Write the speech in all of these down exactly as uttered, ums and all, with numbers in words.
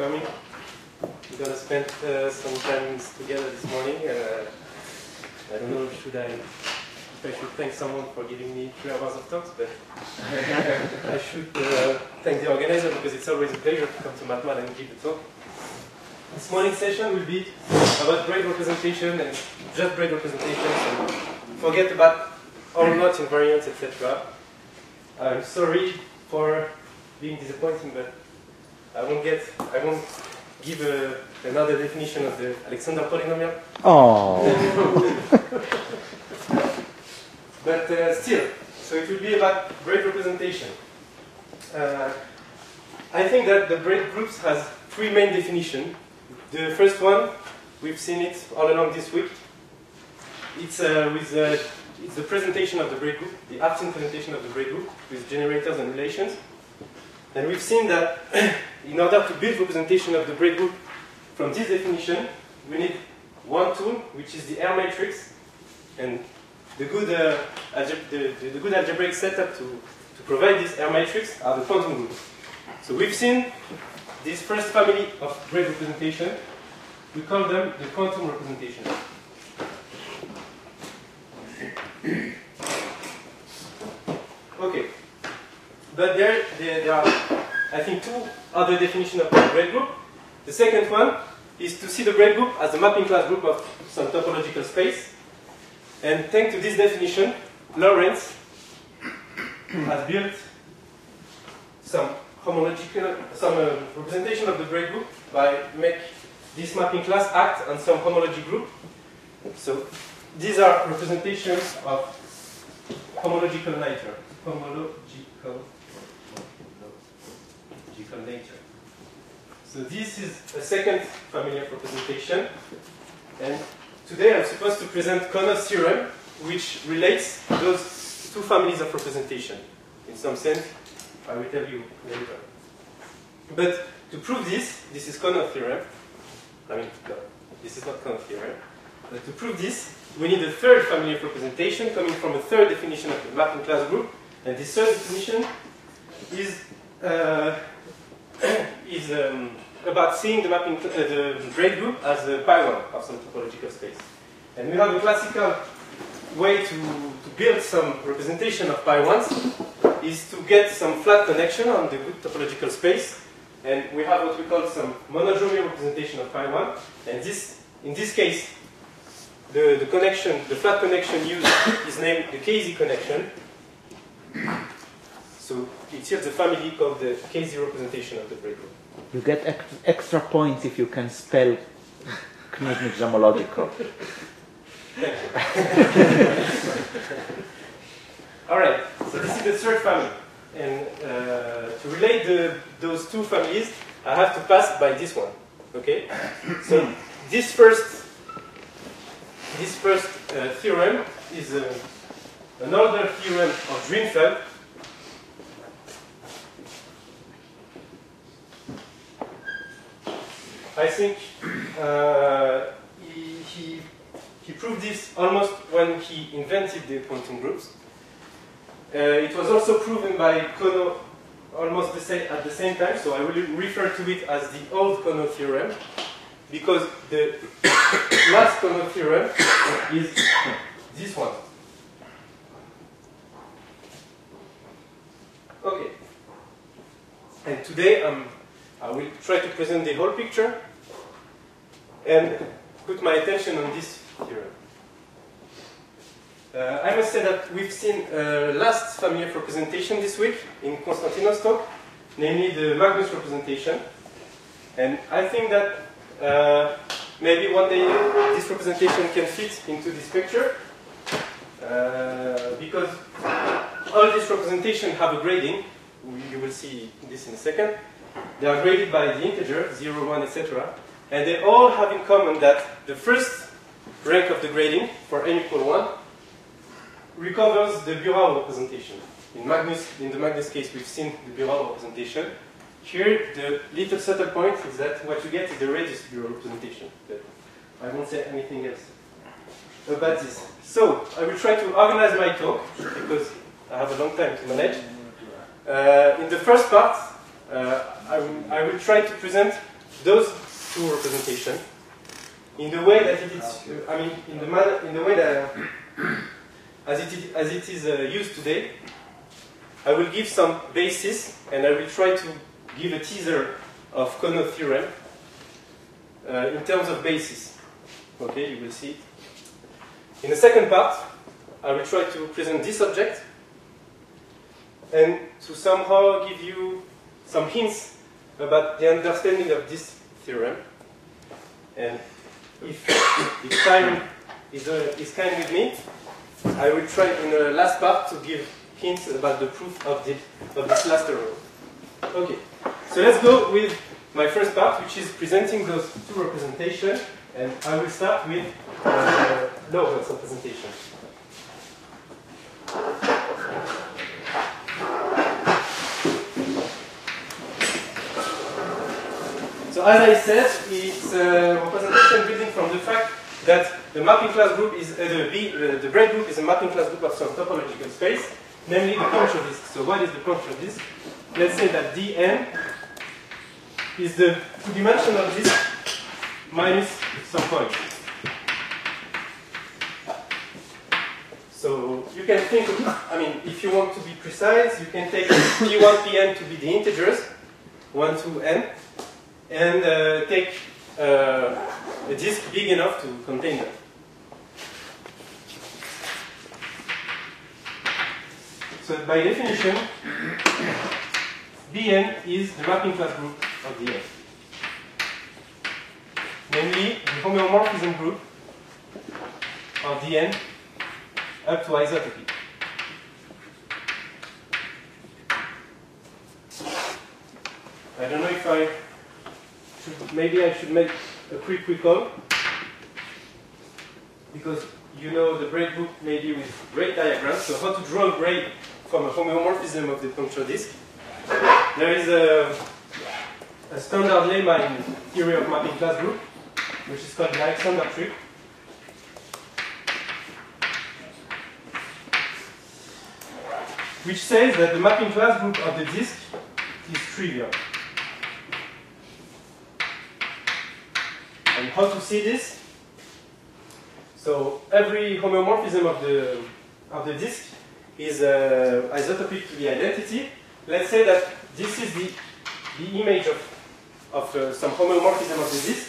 coming. We're going to spend uh, some time together this morning. And, uh, I don't know, should I, if I should thank someone for giving me three hours of talks, but I should uh, thank the organizer because it's always a pleasure to come to MathMad and give a talk. This morning's session will be about braid representation and just braid representation, and forget about all knot invariants, et cetera. I'm sorry for being disappointing, but I won't get, I won't give a, another definition of the Alexander polynomial. Oh. But uh, still, so it will be about braid representation. Uh, I think that the braid groups has three main definitions. The first one, we've seen it all along this week. It's uh, with uh, it's the presentation of the braid group, the Artin presentation of the braid group with generators and relations. And we've seen that in order to build representation of the braid group from this definition, we need one tool, which is the R matrix, and the good uh, the, the, the good algebraic setup to to provide this R matrix are the quantum groups. So we've seen this first family of braid representation. We call them the quantum representation. Okay, but there, there, there are, I think, two other definitions of the braid group. The second one is to see the braid group as a mapping class group of some topological space. And thanks to this definition, Lorentz has built some homological, some uh, representation of the braid group by make this mapping class act on some homology group. So these are representations of homological nature. Homological, homological nature. So this is a second family of representation. And today I'm supposed to present Kono's theorem, which relates those two families of representation. In some sense, I will tell you later. But to prove this, this is Kono's theorem. I mean, no, this is not Kono's theorem. But to prove this, we need a third family of representation coming from a third definition of the mapping class group. And this third definition is uh, is um, about seeing the mapping, uh, the braid group as a pi one of some topological space. And we have a classical way to, to build some representation of pi ones is to get some flat connection on the good topological space. And we have what we call some monodromy representation of pi one. And this, in this case, the, the connection, the flat connection used is named the K Z connection. So it's here the family called the K Z representation of the braid group. You get ex extra points if you can spell Kniznik homological. Thank you. All right, so this is the third family. And uh, to relate the, those two families, I have to pass by this one. Okay? So this first, this first uh, theorem is uh, an older theorem of Drinfeld. I think uh, he, he, he proved this almost when he invented the quantum groups. Uh, it was also proven by Kono almost the same, at the same time, so I will refer to it as the old Kono theorem, because the last Kono theorem is this one. Okay. And today um, I will try to present the whole picture and put my attention on this theorem. Uh, I must say that we've seen uh, last family of representation this week in Konstantinos' talk, namely the Magnus representation. And I think that uh, maybe one day this representation can fit into this picture, uh, because all these representations have a grading. You will see this in a second. They are graded by the integer, zero, one, et cetera. And they all have in common that the first rank of the grading, for n equal one, recovers the Burau representation. In Magnus, in the Magnus case, we've seen the Burau representation. Here, the little subtle point is that what you get is the radius Burau representation. But I won't say anything else about this. So, I will try to organize my talk, because I have a long time to manage. Uh, in the first part, uh, I, will, I will try to present those two representations in the way that it is, uh, I mean, in the manner, in the way that, uh, as it is, as it is uh, used today, I will give some basis, and I will try to give a teaser of Kono theorem uh, in terms of basis. Okay, you will see it. In the second part, I will try to present this object and to somehow give you some hints about the understanding of this theorem. And if, if time is, uh, is kind with me, I will try in the last part to give hints about the proof of, the, of this last theorem. Okay, so let's go with my first part, which is presenting those two representations, and I will start with uh, Lorentz representation. So as I said, it's a representation building from the fact that the mapping class group is uh, the B, uh, the braid group is a mapping class group of some topological space, namely the puncture disk. So what is the puncture disk? Let's say that D n is the two-dimensional disk minus some point. So you can think, of, I mean, if you want to be precise, you can take P one, P n to be the integers, one, two, n, and uh, take uh, a disk big enough to contain them. So by definition, Bn is the mapping class group of Dn. Namely, the homeomorphism group of Dn up to isotopy. I don't know if I should, maybe I should make a quick recall, because you know the braid book maybe with braid diagrams, so how to draw a braid from a homeomorphism of the puncture disk. There is a, a standard lemma in theory of mapping class group, which is called the Alexander trick. Which says that the mapping class group of the disk is trivial. And how to see this? So every homeomorphism of the of the disk is uh, isotopic to the identity. Let's say that this is the the image of of uh, some homomorphism of the disk.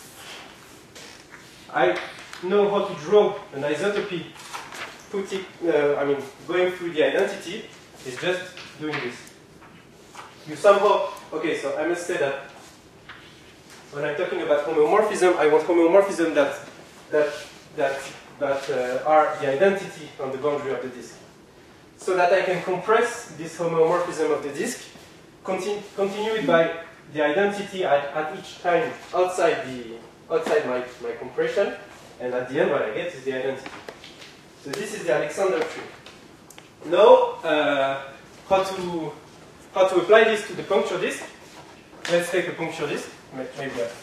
I know how to draw an isotopy. Put it, uh, I mean, going through the identity is just doing this. You somehow, okay, so I must say that when I'm talking about homomorphism, I want homomorphism that that that that uh, are the identity on the boundary of the disk, so that I can compress this homomorphism of the disk, continue, continue it by the identity at, at each time outside the outside my my compression, and at the end what I get is the identity. So this is the Alexander tree. Now, uh, how to how to apply this to the puncture disk? Let's take a puncture disk. Maybe that.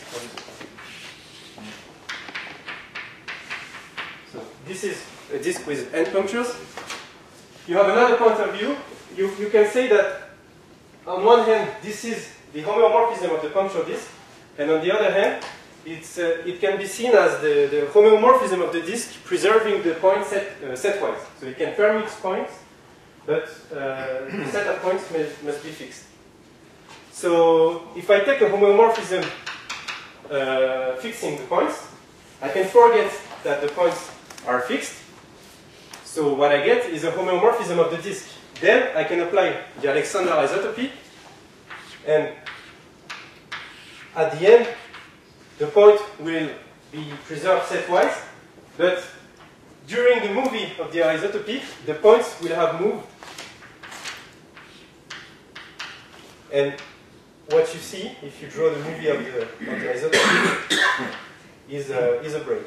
So this is a disk with n punctures. You have another point of view. You you can say that on one hand this is the homeomorphism of the puncture disk, and on the other hand, It's, uh, it can be seen as the, the homeomorphism of the disk preserving the point set, uh, setwise. So it can permute points, but uh, the set of points may, must be fixed. So if I take a homomorphism uh, fixing the points, I can forget that the points are fixed. So what I get is a homomorphism of the disk. Then I can apply the Alexander isotopy, and at the end, the point will be preserved setwise, but during the movie of the isotopy, the points will have moved. And what you see, if you draw the movie of the, of the isotopy, is a, is a braid.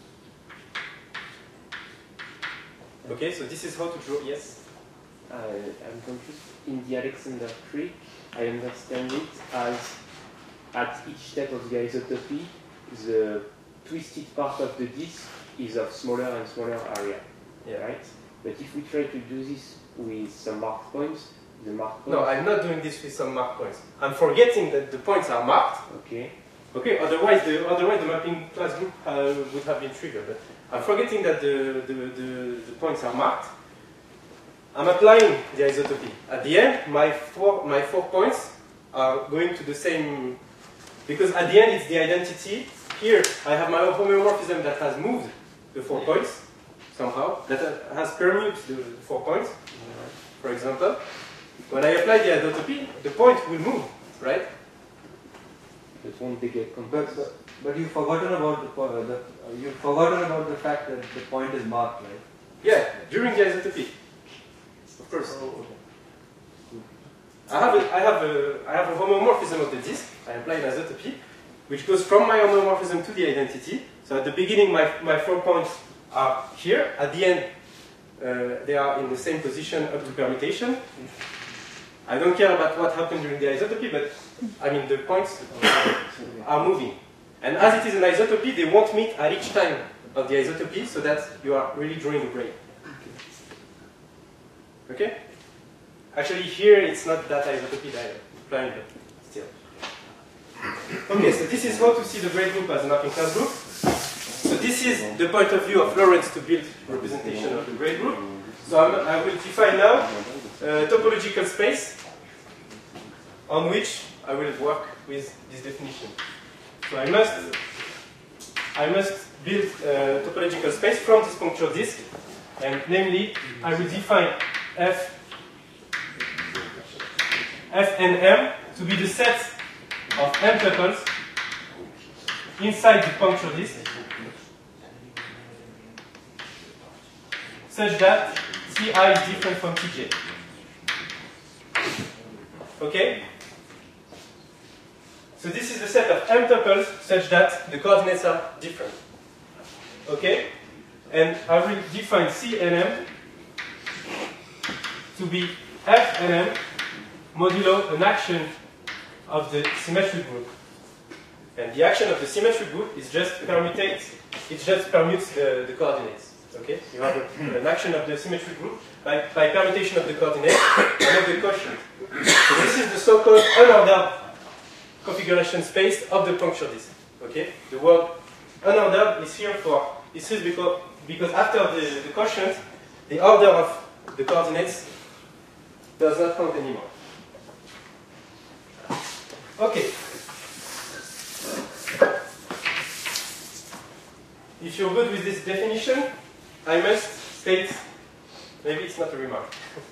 Okay, so this is how to draw, yes? Uh, I'm confused. In the Alexander trick, I understand it as at each step of the isotopy, the twisted part of the disk is of smaller and smaller area, yeah. Right? But if we try to do this with some marked points, the mark points? No, I'm not doing this with some mark points. I'm forgetting that the points are marked. Okay. Okay, otherwise the, otherwise the mapping class group uh, would have been triggered. But I'm forgetting that the, the, the, the points are marked. I'm applying the isotopy. At the end, my four, my four points are going to the same, because at the end it's the identity. Here I have my homomorphism that has moved the four points somehow, that has permuted the four points, for example. When I apply the isotopy, the point will move, right? It won't be get But, but, but you've forgotten about the, po- uh, the uh, you've forgotten about the fact that the point is marked, right? Yeah, during the isotopy. Of course. Oh, okay. I have a, I have a, I have a homomorphism of the disk. I apply an isotopy, which goes from my homomorphism to the identity. So at the beginning, my, my four points are here. At the end, uh, they are in the same position up to permutation. I don't care about what happened during the isotopy, but I mean the points are moving. And as it is an isotopy, they won't meet at each time of the isotopy, so that you are really drawing a braid. Okay? Actually, here it's not that isotopy that I'm applying, but still. Okay, so this is how to see the braid group as a mapping class group. So this is the point of view of Lawrence to build representation of the braid group. So I'm, I will define now a topological space on which I will work with this definition. So I must, I must build a topological space from this puncture disk, and namely, I will define F, F and M to be the set of M tuples inside the puncture disk, such that Ti is different from Tj. Okay? So this is the set of M tuples such that the coordinates are different. Okay? And I will define C and M to be F and M modulo an action of the symmetric group. And the action of the symmetric group is just permutate, it just permutes the, the coordinates. Okay? You have a, an action of the symmetric group by, by permutation of the coordinates and of the quotient. So this is the so-called unordered configuration space of the puncture disk. Okay? The word unordered is here for, is used because, because after the, the quotient, the order of the coordinates does not count anymore. Okay. If you're good with this definition, I must state, maybe it's not a remark.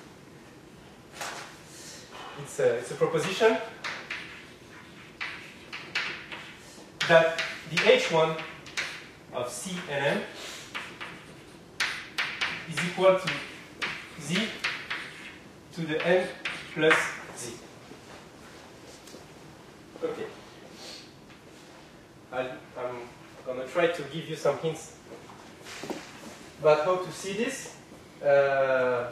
It's a, it's a proposition that the H one of C and M is equal to Z to the N plus Z. Okay. I'll, I'm going to try to give you some hints about how to see this. Uh,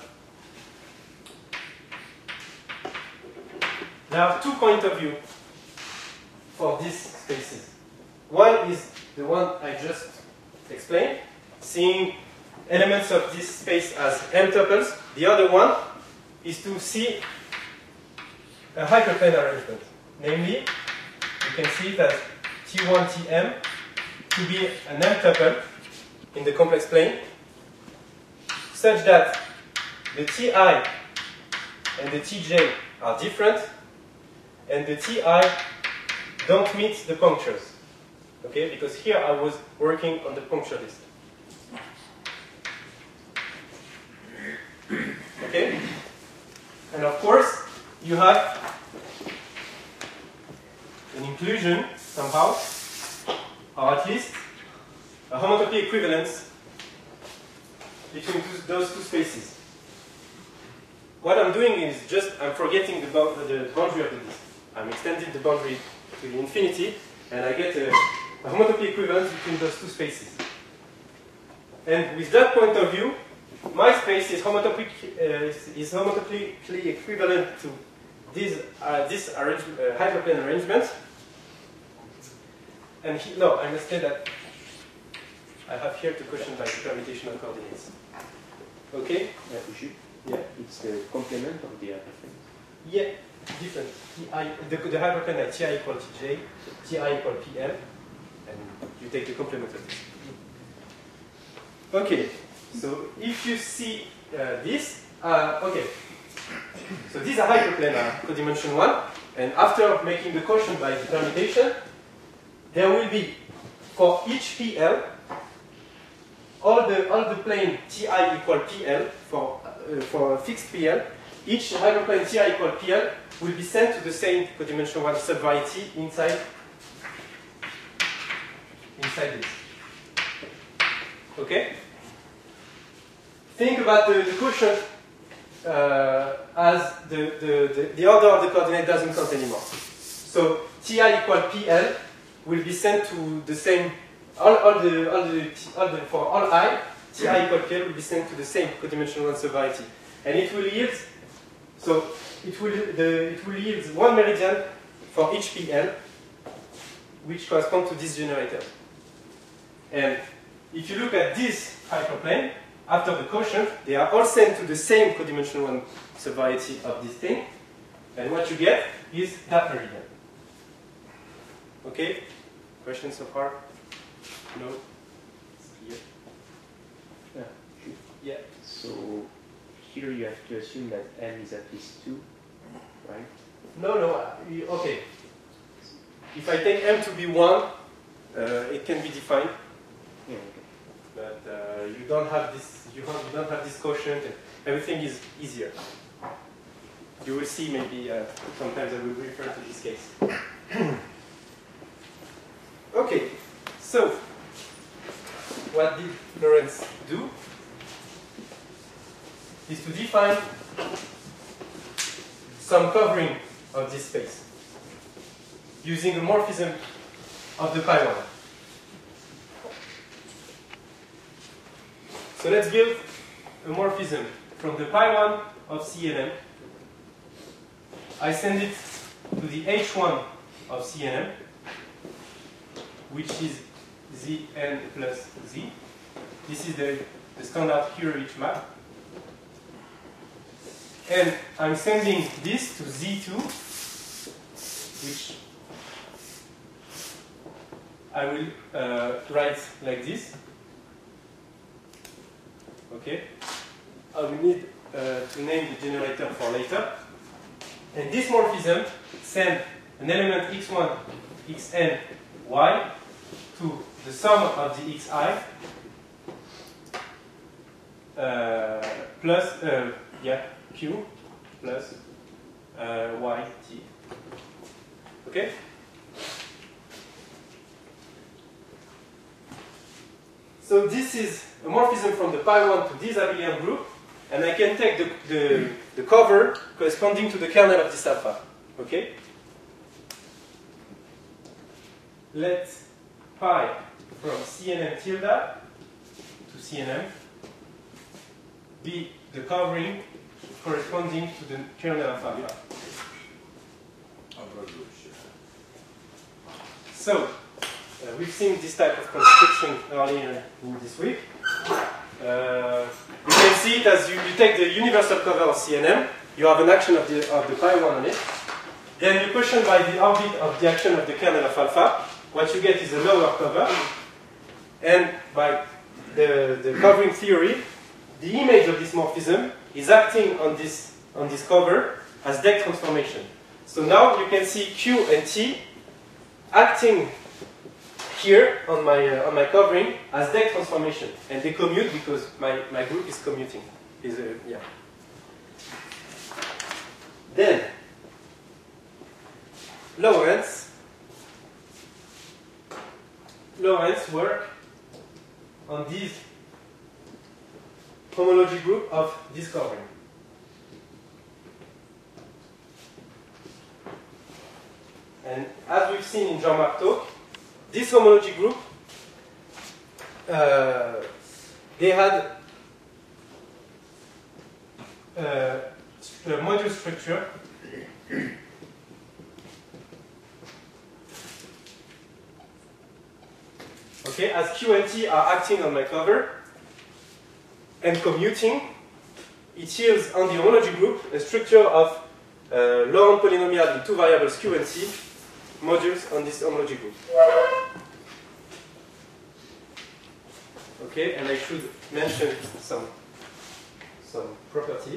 there are two points of view for these spaces. One is the one I just explained, seeing elements of this space as M tuples. The other one is to see a hyperplane arrangement. Namely, you can see it as T one T M to be an M tuple in the complex plane, such that the Ti and the Tj are different, and the Ti don't meet the punctures. Okay, because here I was working on the puncture list. Okay, and of course you have an inclusion somehow, or at least a homotopy equivalence between those two spaces. What I'm doing is just, I'm forgetting the, the boundary of the disk. I'm extending the boundary to the infinity, and I get a, a homotopy equivalence between those two spaces. And with that point of view, my space is homotopy, uh, is homotopically equivalent to this, uh, this arrange, uh, hyperplane arrangement. And he, no, I must say that I have here to quotient by the permutation of coordinates. Okay? Yeah. It's the complement of the hyperplane. Yeah, different. Ti, the, the hyperplane at Ti equal Tj, Ti equal Pm, and you take the complement of this. Okay, so if you see uh, this, uh, okay, so these are hyperplanar codimension one, and after making the quotient by the permutation, there will be for each P L all the all the plane Ti equal P L for uh, for a fixed P L. Each hyperplane Ti equal P L will be sent to the same codimension one subvariety inside inside this. Okay. Think about the, the quotient uh, as the, the, the, the order of the coordinate doesn't count anymore. So Ti equal P L will be sent to the same, all, all, the, all, the, all the, for all I, Ti equal P L will be sent to the same codimensional one subvariety. And it will yield, so it will, the, it will yield one meridian for each P L, which corresponds to this generator. And if you look at this hyperplane, after the quotient, they are all sent to the same codimensional one subvariety of this thing. And what you get is that meridian. Okay? Questions so far? No? It's clear. Yeah. Yeah. So here you have to assume that m is at least two, right? No, no. uh, you- Okay. If I take m to be one, uh, it can be defined. Yeah, okay. But uh, you don't have this. You, have, you don't have this quotient. And everything is easier. You will see. Maybe uh, sometimes I will refer to this case. Okay. So, what did Lorentz do? Is to define some covering of this space using a morphism of the pi one. So let's build a morphism from the pi one of C N M. I send it to the H one of C N M, which is Zn plus Z. This is the, the standard Hurewicz map. And I'm sending this to Z two, which I will uh, write like this. Okay, I will need uh, to name the generator for later. And this morphism send an element x one, xn, y to the sum of the xi uh, plus, uh, yeah, q plus uh, yt. Okay? So this is a morphism from the pi one to this abelian group, and I can take the, the, the cover corresponding to the kernel of this alpha. Okay? Let pi from C N M tilde to C N M be the covering corresponding to the kernel of alpha. So, uh, we've seen this type of construction earlier in this week. Uh, you can see it as you, you take the universal cover of C N M, you have an action of the, of the pi one on it, then you quotient by the orbit of the action of the kernel of alpha. What you get is a lower cover, and by the, the covering theory, the image of this morphism is acting on this, on this cover as deck transformation. So now you can see Q and T acting here on my, uh, on my covering as deck transformation. And they commute because my, my group is commuting. Is a, yeah. Then, Lorentz, Lorentz work on this homology group of this covering. And as we've seen in Jean-Marc talk, this homology group, uh, they had uh, a module structure okay, as Q and T are acting on my cover and commuting, it yields on the homology group a structure of uh, Laurent polynomial in two variables Q and C modules on this homology group. Okay, and I should mention some, some property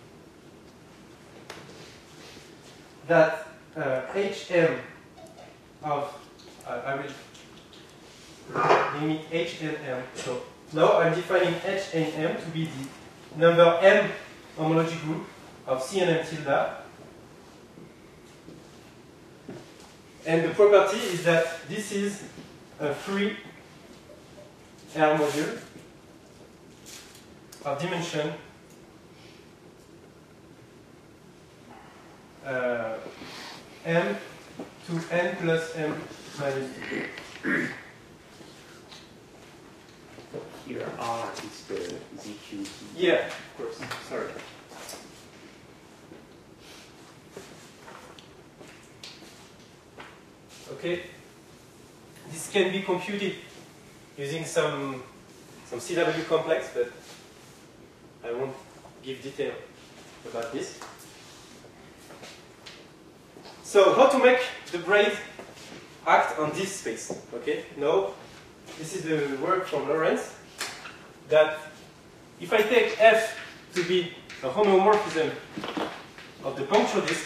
that uh, H M of, uh, I will limit H and M. So now I'm defining H and M to be the number M homology group of C and M tilde. And the property is that this is a free R module of dimension uh, M to N plus M minus two. Here R is the Z Q T. Yeah, of course. Sorry. Okay. This can be computed using some some C W complex, but I won't give detail about this. So how to make the braid act on this space? Okay. Now this is the work from Lawrence. That if I take F to be a homeomorphism of the puncture disk,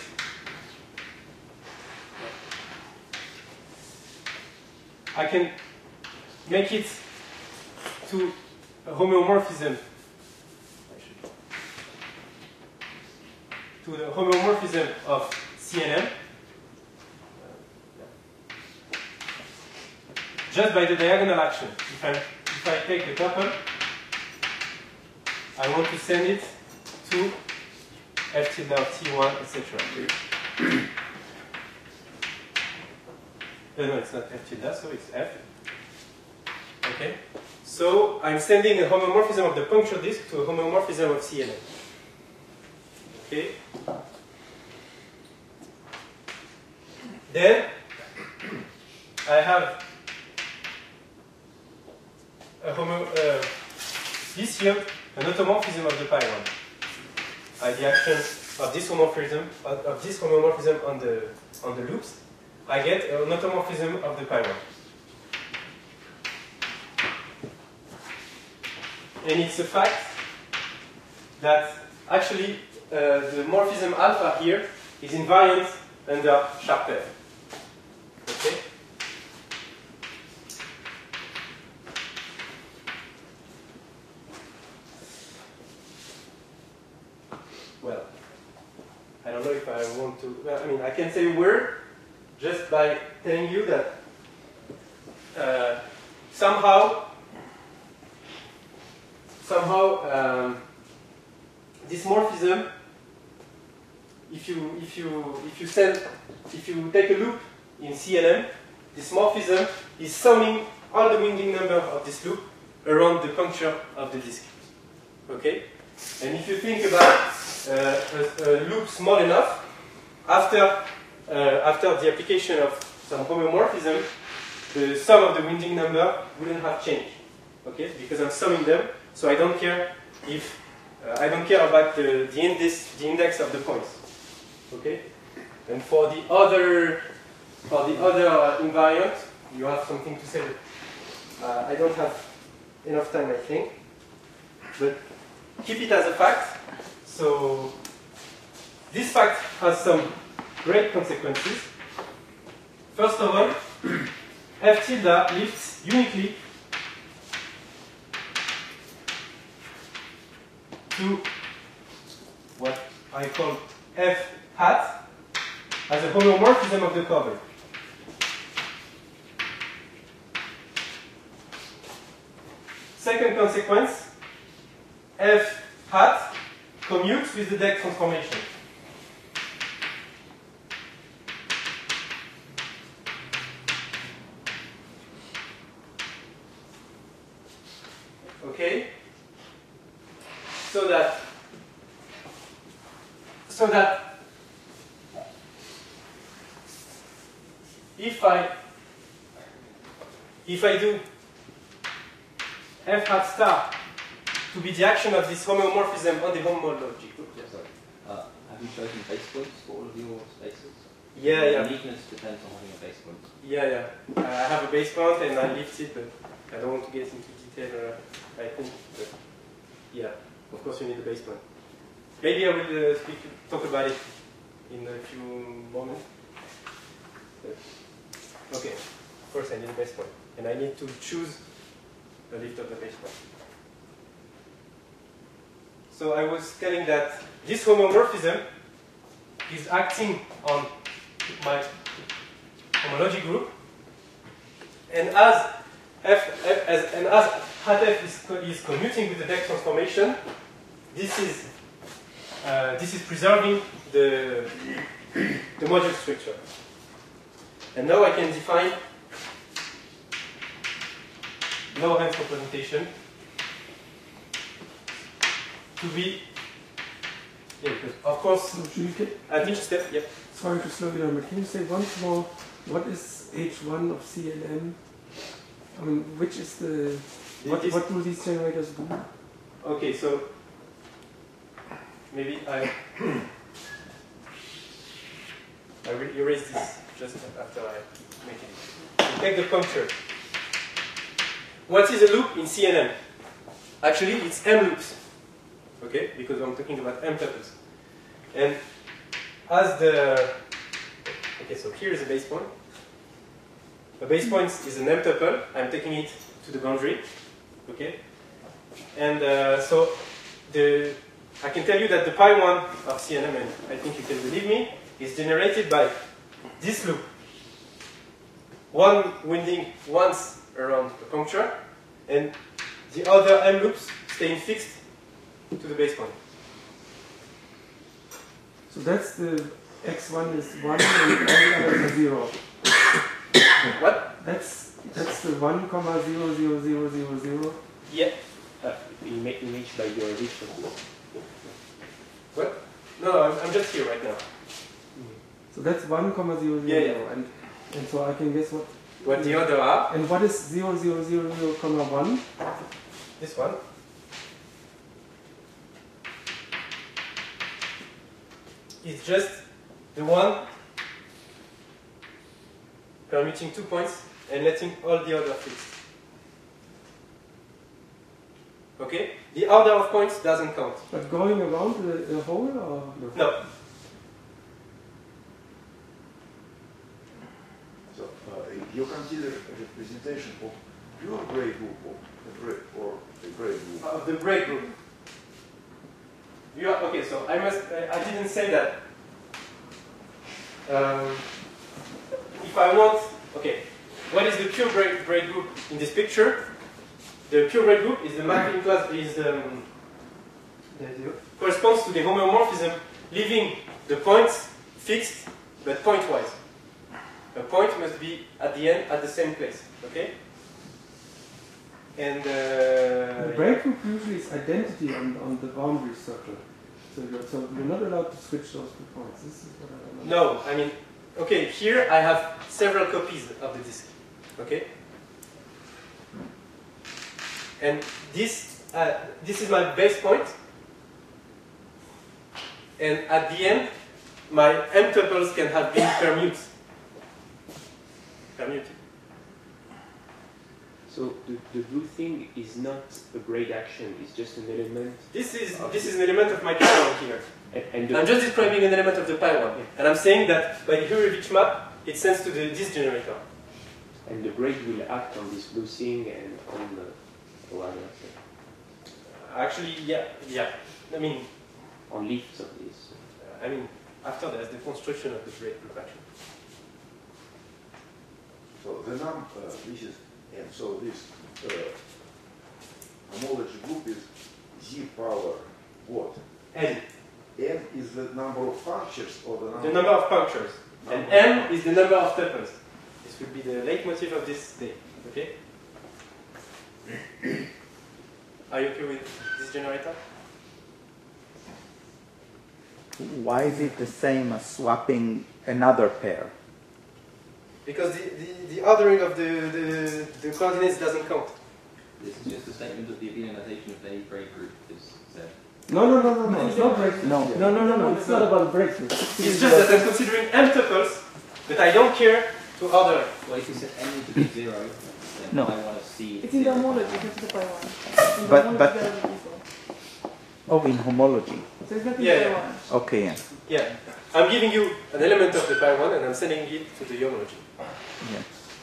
I can make it to a homeomorphism to the homeomorphism of C and M just by the diagonal action. If I, if I take the tuple, I want to send it to F tilde of T one, et cetera. No, no, it's not F tilde, so it's F. Okay. So I'm sending a homomorphism of the puncture disk to a homomorphism of C and M. Okay. Then I have a homo, uh, this yield an automorphism of the pi one by the action of this homomorphism of, of this homomorphism on the on the loops. I get an automorphism of the pi one. And it's a fact that actually uh, the morphism alpha here is invariant under sharp F. Okay? Well, I don't know if I want to, well, I mean, I can say a word just by telling you that uh, somehow, somehow um, this morphism, if you if you if you send if you take a loop in C and M, this morphism is summing all the winding number of this loop around the puncture of the disk. Okay, and if you think about uh, a, a loop small enough, after uh, after the application of some homomorphism, the sum of the winding number wouldn't have changed. Okay, because I'm summing them, so I don't care if uh, I don't care about the the index the index of the points. Okay, and for the other for the other uh, invariant, you have something to say. Uh, I don't have enough time, I think, but keep it as a fact. So this fact has some great consequences. First of all, F tilde lifts uniquely to what I call F hat as a homomorphism of the cover. Second consequence, F hat commutes with the deck transformation. Okay? So that so that if I if I do F hat star to be the action of this homomorphism on the homology group. Yes. Sorry. Uh, have you chosen base points for all of your spaces? Yeah, the yeah. Uniqueness depends on having a base point. Yeah, yeah. I have a base point and I lift it, but I don't want to get into detail. Uh, I think, but yeah, of course you need a base point. Maybe I will uh, speak, talk about it in a few moments. But, okay, first I need a base point, and I need to choose a lift of the base point. So I was telling that this homomorphism is acting on my homology group, and as f, f as and as hat f is, co is commuting with the deck transformation, this is uh, this is preserving the the module structure. And now I can define Lorentz representation to be, yeah, because of course, So should we get, at each step, yep. sorry to slow you down, but can you say once more what is H one of C L M? I mean, which is the, what, is- what do these generators do? Okay, so maybe I I will erase this just after I make it. So take the puncture. What is a loop in C N N? Actually, it's M loops. Okay, because I'm talking about M tuples. And as the okay, so here is a base point. A base point is an M tuple. I'm taking it to the boundary. Okay, and uh, so the I can tell you that the pi one of C N M, and I think you can believe me, is generated by this loop. One winding once around the puncture, and the other M loops staying fixed to the base point. So that's the X one is one and all the others are zero. What? That's that's the one comma zero zero zero zero zero. Yeah. Uh, ima- image by your vision. What? No, I'm, I'm just here right now. So that's one comma zero zero Yeah, yeah. zero, and and so I can guess what. What the other are? And what is zero zero zero zero comma one? This one. It's just the one permitting two points and letting all the other fixed. Okay? The order of points doesn't count. But going around the, the hole or no? No. So uh, you consider representation of pure gray group or a gray, or a gray group. Of the break group. You are, okay, so I must, I, I didn't say that. Um, if I want, okay, what is the pure break, break group in this picture? The pure break group is the mapping class, is um, corresponds to the homomorphism, leaving the points fixed but pointwise. A point must be at the end at the same place, okay? And uh, The break group usually is identity on, on the boundary circle. So you're, so you're not allowed to switch those two points. This is what I don't know. no, I mean, okay, here I have several copies of the disk, okay? And this, uh, this is my base point, and at the end, my M tuples can have been permuted. Permuted. So the, the blue thing is not a braid action, it's just an element. This is, this is an element of my pi one here. And, and the, I'm just describing an element of the pi one. And I'm saying that by the Hurewicz map, it sends to the disk generator. and the braid will act on this blue thing and on the oh, I don't know, Actually, yeah, yeah. I mean, on lifts of this. I mean, after there's the construction of the break group action. So the num, uh, this is, and so this uh, homology group is z power what? N, N is the number of punctures or the number? the number of punctures. And M is the number of tuples. This will be the leitmotif of this day. Okay? Are you okay with this generator? Why is it the same as swapping another pair? Because the, the, the ordering of the, the, the coordinates doesn't count. This is just a statement of the opinionization of a break group is said. No, no, no, no, no. It's not breakthrough. No. no, no, no, no. It's not about breakthrough. It's just that I'm considering m tuples, but I don't care to other. Well, if you set n to be zero, then No. I want to see. It's in the homology, that's the pi one. In the But- homology but- there will be zero. Oh, in homology. So it's not in Yeah, pi yeah. one. Okay, yeah. Yeah, I'm giving you an element of the pi one and I'm sending it to the homology. yeah.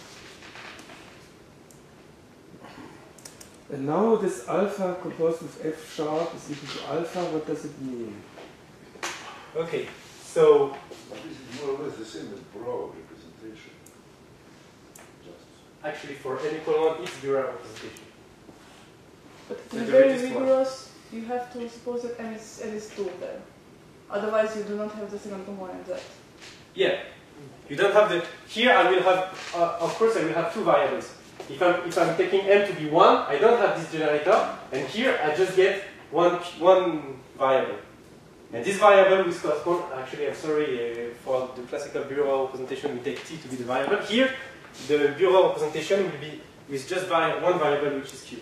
And now this alpha composed with f sharp is equal to alpha. What does it mean? Okay, so But this is more or less the same as Borel representation. Just. actually for n equal one, it's Bural representation. But The in a very greatest one. rigorous, you have to suppose that n is, n is two there. Otherwise, you do not have the second component Z. Yeah, you don't have the. Here I will have, uh, of course, I will have two variables. If I'm if I'm taking m to be one, I don't have this generator, and here I just get one one variable. And this variable will correspond. Actually, I'm sorry uh, for the classical Bural representation. We take t to be the variable. Here, the Bural representation will be with just vari one variable, which is q.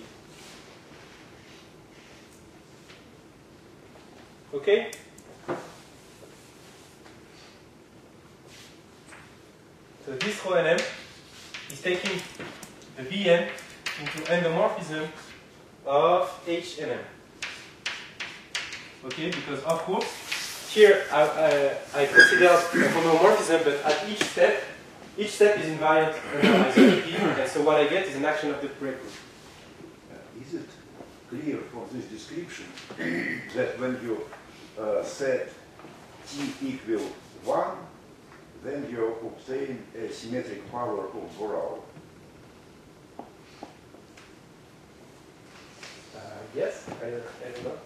Okay. So this rho N M is taking the Bn into endomorphism of H N M. Okay, because of course, here I, I, I consider a homomorphism, but at each step, each step is invariant under isotropy, and so what I get is an action of the break group. Uh, is it clear from this description that when you uh, set t equal one, then you obtain a symmetric power of Borel? Uh, yes, I, I don't know.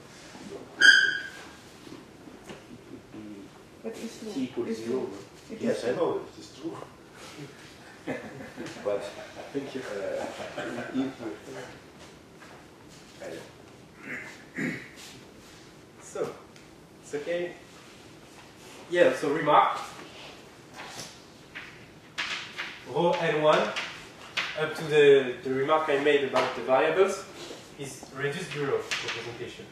But it's true. T equals It's zero. true. It Yes, is I true. know it is true. But Thank you. uh, if I So, it's okay. Yeah, so remark. Rho N one, up to the, the remark I made about the variables, is reduced Bural representation.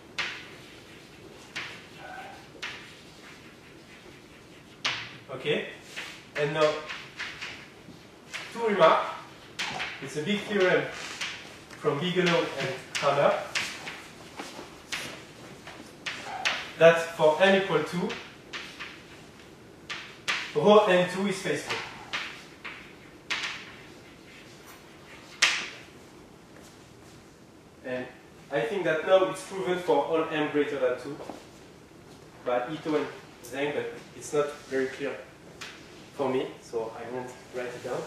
Okay? And now, two remarks. It's a big theorem from Bigelow and Hammer. That for n equal to, rho n two is faithful. And I think that now it's proven for all m greater than two by Ito and Zhang, but it's not very clear for me, so I won't write it down.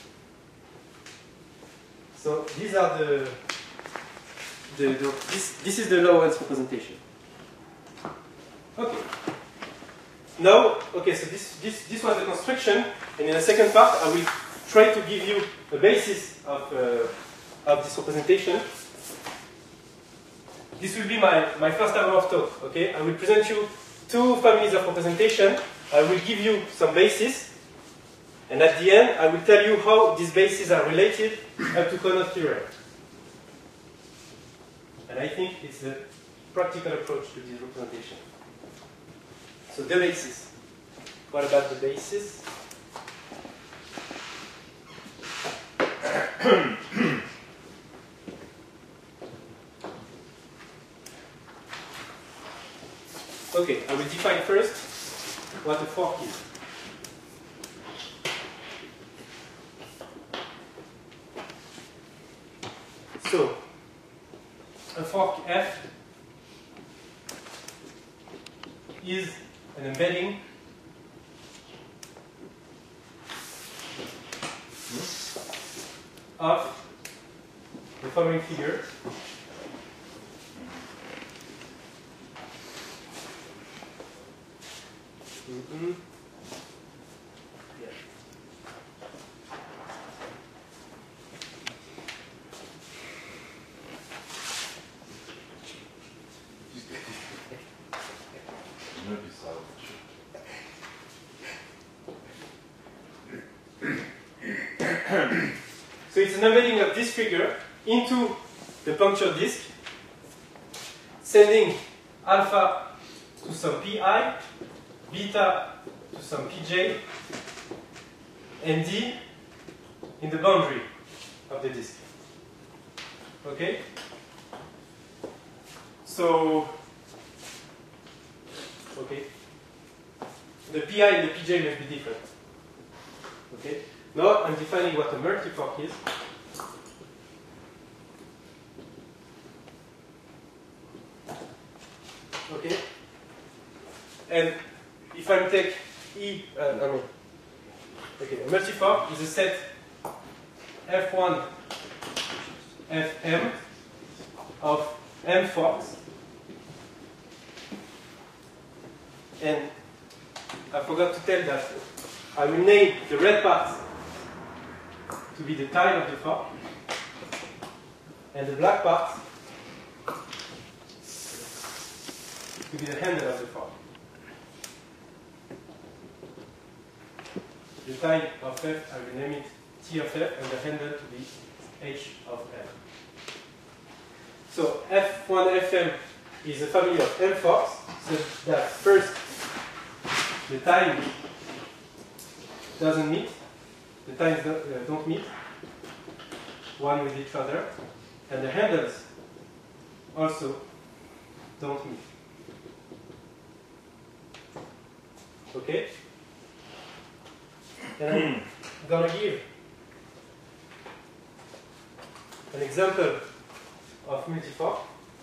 So these are the, the, the this, this is the Lorentz representation. Okay. Now, okay, so this, this, this was the construction, and in the second part, I will try to give you a basis of, uh, of this representation. This will be my, my first hour of talk, okay? I will present you two families of representation. I will give you some basis, and at the end, I will tell you how these bases are related up to Conor's theorem. And I think it's a practical approach to this representation. So the basis. What about the basis? Okay, I will define first what a fork is. So, a fork F is an embedding of the following figure. Mm-hmm. Yeah. So it's an embedding of this figure into the puncture disk, sending alpha to some pi, beta to some pj, and d in the boundary of the disk. Okay? So, okay, the pi and the pj must be different. Okay? Now I'm defining what a multifork is. Okay? And if I take E, uh, I mean, okay, a multifork is a set F one Fm of M forks. And I forgot to tell that I will name the red part to be the time of the fork, and the black part to be the handle of the fork. The time of F, I will name it T of F, and the handle to be H of M. So F one F M is a family of M forks, so that first the time doesn't meet, the times don't, uh, don't meet one with each other, and the handles also don't meet. Okay? And I'm going to give an example of multifork,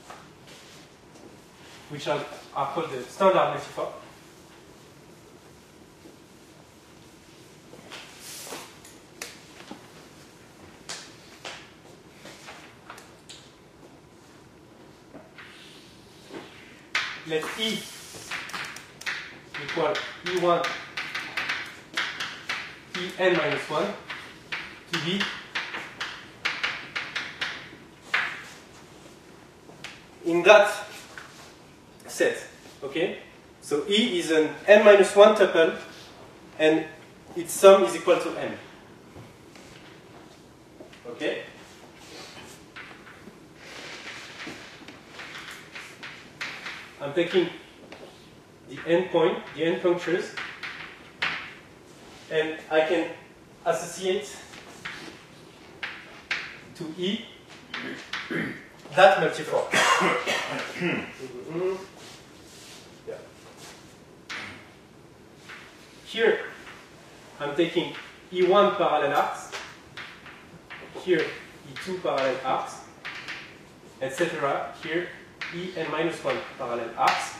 which are, are called the standard multifork. Let E equal E one E n minus one to be in that set. Okay? So E is an n minus one tuple and its sum is equal to n. Okay? I'm taking the endpoint, the end punctures, and I can associate to E that multifork. mm-hmm. Yeah. Here, I'm taking E one parallel arcs, here E two parallel arcs, et cetera. Here, E n minus one parallel arcs,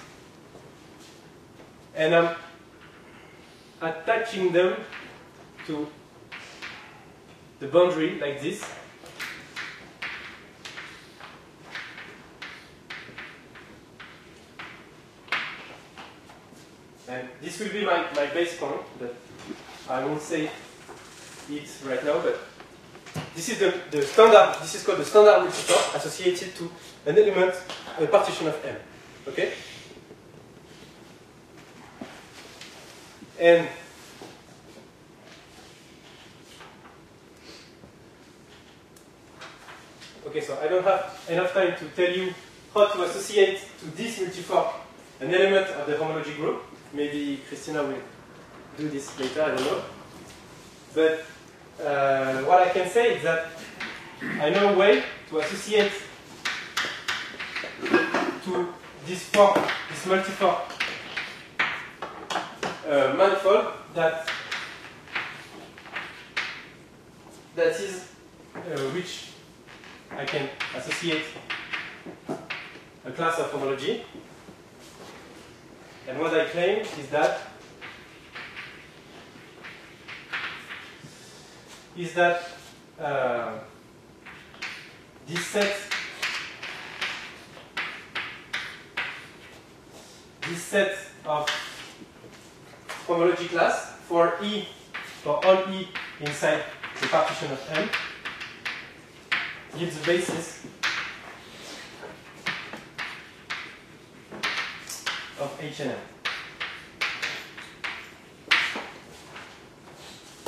and I'm attaching them to the boundary like this. And this will be my, my base point, but I won't say it right now, but this is the, the standard, this is called the standard multifork associated to an element, a partition of M. Okay? And okay, so I don't have enough time to tell you how to associate to this multifork an element of the homology group. Maybe Christina will do this later, I don't know. But uh, what I can say is that I know a way to associate to this fork, this multifork uh, manifold that that is uh, which I can associate a class of homology. And what I claim is that is that uh, this set this set of homology class for E, for all E inside the partition of M, gives the basis of H and M.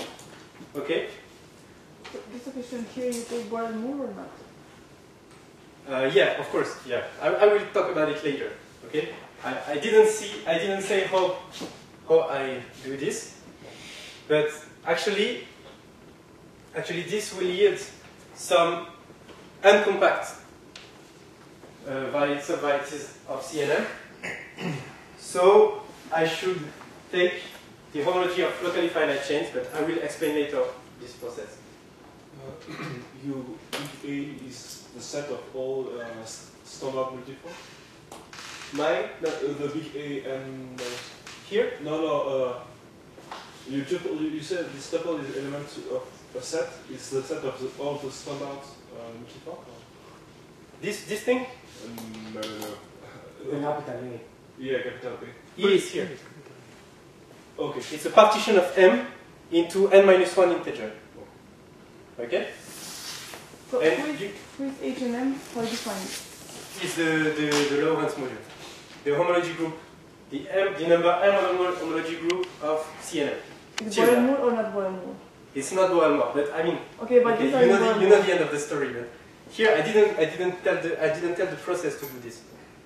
Okay? Just a question, here you take Borel Moore or not? Uh, yeah, of course. Yeah, I, I will talk about it later. Okay. I, I didn't see. I didn't say how how I do this, but actually, actually this will yield some uncompact uh, vari subvarieties of C N M. So I should take the homology of locally finite chains, but I will explain later this process. Uh, you big A is the set of all uh, standard multiform. My No, uh, the big A and uh, here. no no. Uh, you tuple, you said this tuple is element of a set. It's the set of the, all the standard uh, multiform. Or? This this thing. Um, no no no. The capital A. Yeah, capital B. E is here. Okay. It's a partition of M into n minus one integer. Okay? So And who is, you- who is H and M? How do you find it? It's the, the, the Lorentz module. The homology group, the M, the number M homo- homology group of C N M. Is Tilda. Boyle-Moore or not Boyle-Moore? It's not Boyle-Moore, but I mean, Okay, but okay, these you, are know the, you know Boyle-Moore. the end of the story. But here, I didn't, I didn't tell the, I didn't tell the process to do this.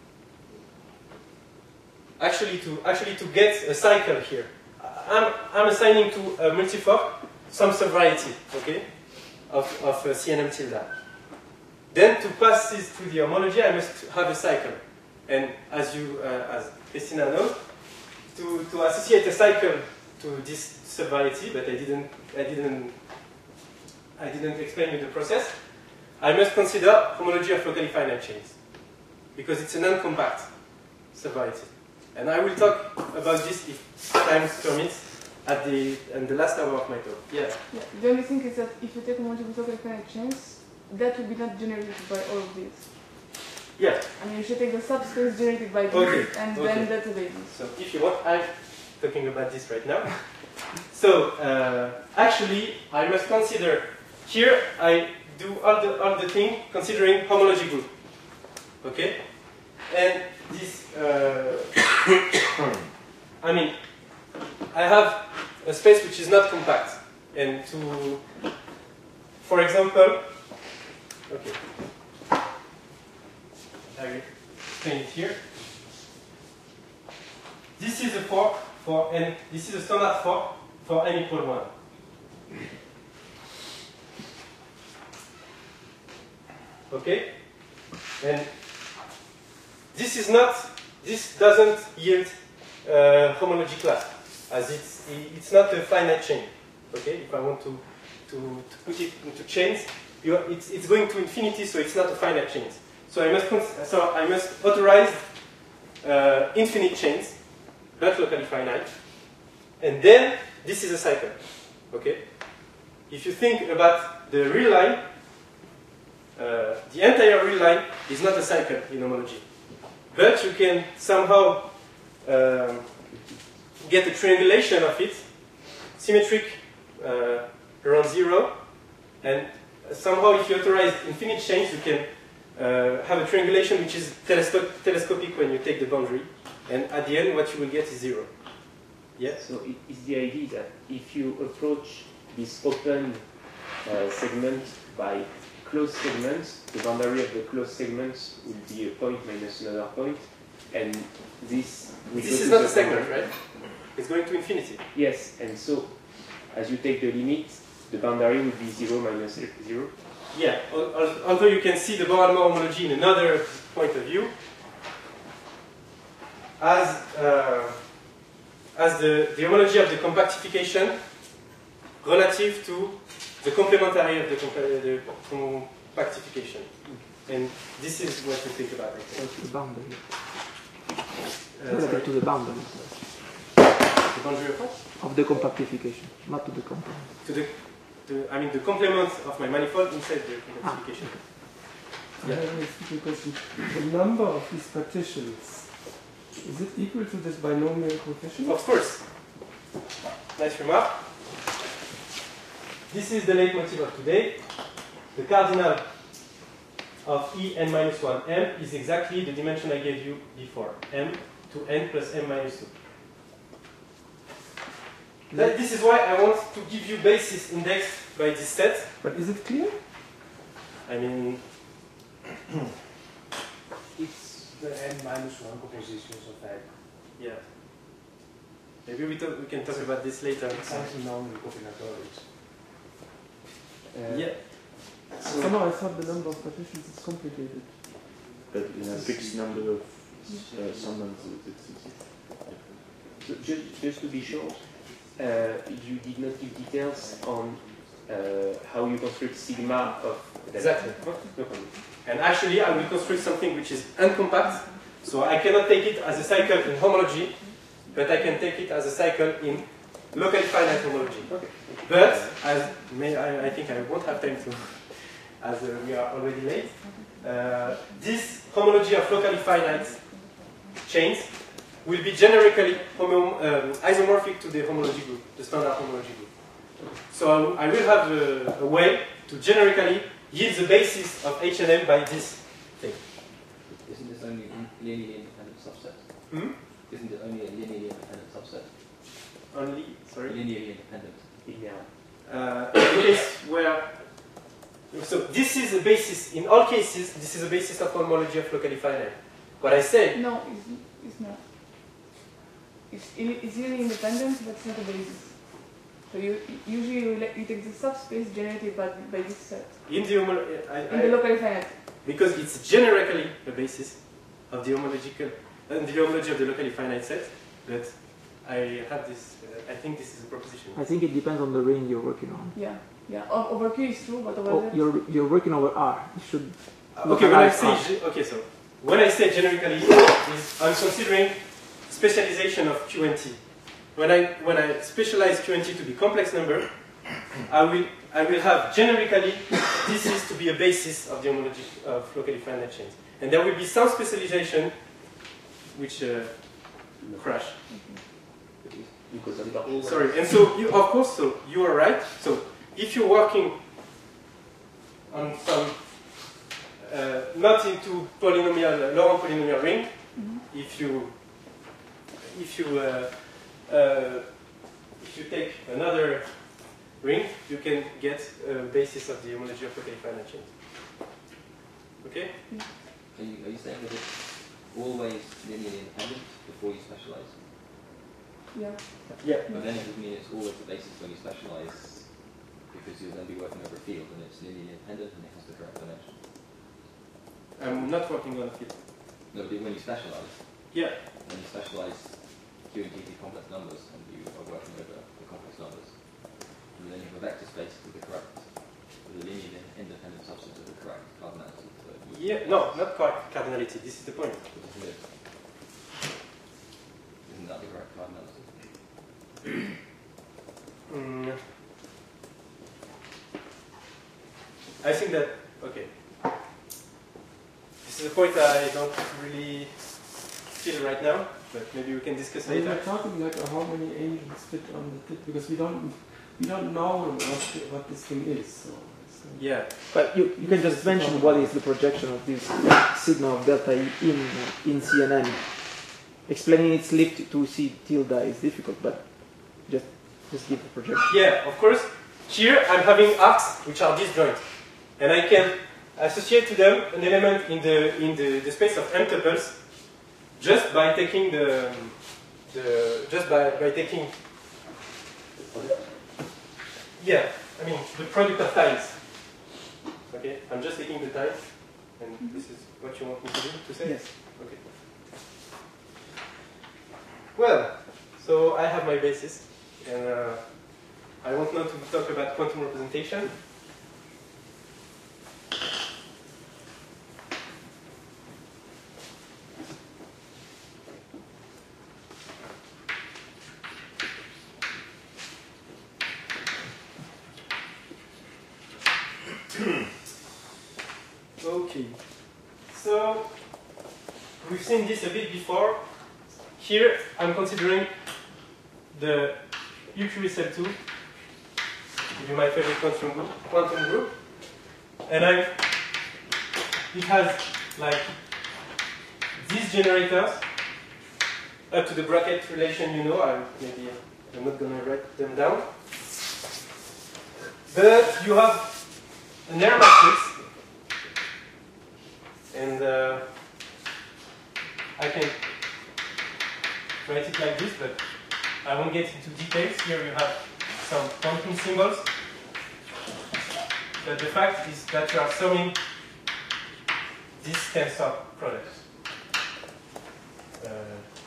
Actually, to actually to get a cycle here, I'm, I'm assigning to a multiform some subvariety, okay, of of uh, C N M tilde. Then to pass this to the homology, I must have a cycle. And as you, uh, as Christina knows, to, to associate a cycle to this subvariety, but I didn't, I didn't, I didn't explain you the process. I must consider homology of locally finite chains because it's a non-compact subvariety. And I will talk about this if time permits at the in the last hour of my talk. Yeah. Yeah, the only thing is that if you take homological locally finite chains, that will be not generated by all of these. Yeah. I mean, you should take the subspace generated by these, Okay, and okay. then that's a basis. So if you want, I'm talking about this right now. So uh, actually, I must consider here. I do all the all the thing considering homology group. Okay, and this. Uh, I mean, I have a space which is not compact, and to, for example, okay, I will explain it here. This is a fork for n. This is a standard fork for n equal one. Okay, and this is not. This doesn't yield uh, homology class, as it's it's not a finite chain. Okay, if I want to to, to put it into chains, you, it's it's going to infinity, so it's not a finite chain. So I must so I must authorize uh, infinite chains, not locally finite, and then this is a cycle. Okay, if you think about the real line, uh, the entire real line is not a cycle in homology. But you can somehow um, get a triangulation of it, symmetric uh, around zero, and somehow if you authorize infinite chains, you can uh, have a triangulation which is telesco telescopic when you take the boundary, and at the end what you will get is zero. Yeah? So it is the idea that if you approach this open uh, segment by closed segments, the boundary of the closed segments will be a point minus another point, and this will This go is to not the a segment, boundary. right? It's going to infinity. Yes, and so as you take the limit, the boundary will be zero minus zero. Yeah, al al although you can see the Bohr-Almor homology in another point of view, as uh, as the, the homology of the compactification relative to the complementary of the, compa the compactification. And this is what you think about it. So to the boundary. Uh, Relative sorry? to the boundary The boundary of what? of the compactification, not to the complement. To the, the, I mean the complement of my manifold inside the compactification. I have a stupid question. The number of these partitions, is it equal to this binomial coefficient? Of course. Nice remark. This is the leitmotif of today. The cardinal of E n minus one m is exactly the dimension I gave you before, m to n plus m minus two. That, this is why I want to give you basis indexed by this set. But is it clear? I mean, it's the n minus one compositions of egg. Yeah. Maybe we, talk, we can talk about this later. It's something known in combinatorics. Uh, Yeah. So Somehow I thought the number of partitions is complicated. But in a fixed number of uh, summons, it's, it's So just, just to be sure, uh, you did not give details on uh, how you construct sigma of that. Exactly. No problem. And actually, I will construct something which is uncompact, so I cannot take it as a cycle in homology, but I can take it as a cycle in locally finite homology. Okay. But, as may, I, I think I won't have time to, as uh, we are already late, uh, this homology of locally finite chains will be generically homo um, isomorphic to the homology group, the standard homology group. So I will have a, a way to generically yield the basis of H and M by this thing. Isn't this only a linearly independent subset? Hmm? Isn't it only a linearly independent subset? Only, sorry? Linearly independent. Yeah. Uh, in the case where, so this is the basis, in all cases, this is the basis of homology of locally finite. What I said, No, it's, it's not. It's, it's really independent, but it's not a basis. So you usually you, you take the subspace generated by, by this set. in the, homo I, In the I, locally finite. because it's generically the basis of the homological, and the homology of the locally finite set, but I have this, uh, I think this is a proposition. I think it depends on the ring you're working on. Yeah, yeah. O over Q is true, but over Oh, Z. you're you're working over R. You should. Uh, okay, when I localize say, R. ge- okay, so, when I say generically, is I'm considering specialization of Q and T. When I, when I specialize Q and T to be complex number, I will, I will have generically, this is to be a basis of the homology of locally finite chains. And there will be some specialization which uh, crash. Because of the whole. Sorry, and so, you, of course, so you are right. So, if you're working on some, uh, not into polynomial, Laurent polynomial ring, Mm-hmm. if you, if you, uh, uh, if you take another ring, you can get a basis of the homology of locally finite chains. Okay? Are you, are you saying that it's always linearly independent before you specialize? Yeah. Yeah. But then it would mean it's always the basis when you specialize, because you'll then be working over a field and it's linearly independent and it has the correct dimension. I'm not working on a field. No, but when you specialize, Yeah. when you specialize Q and T to complex numbers and you are working over the complex numbers, and then you have a vector space with the correct, with a linearly independent subset of the correct cardinality. So Yeah. No, not quite cardinality. This is the point. isn't it? Isn't that the correct cardinality? Mm. I think that, okay. This is a point I don't really feel right now, but maybe we can discuss So we're later. talking like how many angels fit on the tip because we don't we don't know what the, what this thing is. So, so Yeah. But you, you can just mention what is the projection of this sigma of delta E in in C N N. Explaining its lift to C tilde is difficult, but just just give the projection. Yeah, of course. Here I'm having arcs which are disjoint, and I can associate to them an element in the in the, the space of m tuples just by taking the the just by, by taking yeah, I mean the product of tiles. Okay, I'm just taking the tiles, and this is what you want me to do to say? yes. Okay. Well, so I have my basis, and uh, I want now to talk about quantum representation. Okay, so we've seen this a bit before. Here I'm considering the U Q S L two, which is my favorite quantum group, quantum group. And I, it has like these generators up to the bracket relation, you know. I maybe I'm not gonna write them down, but you have an air matrix, and uh, I can write it like this, but I won't get into details. Here you have some quantum symbols. But the fact is that you are summing this tensor product. Uh,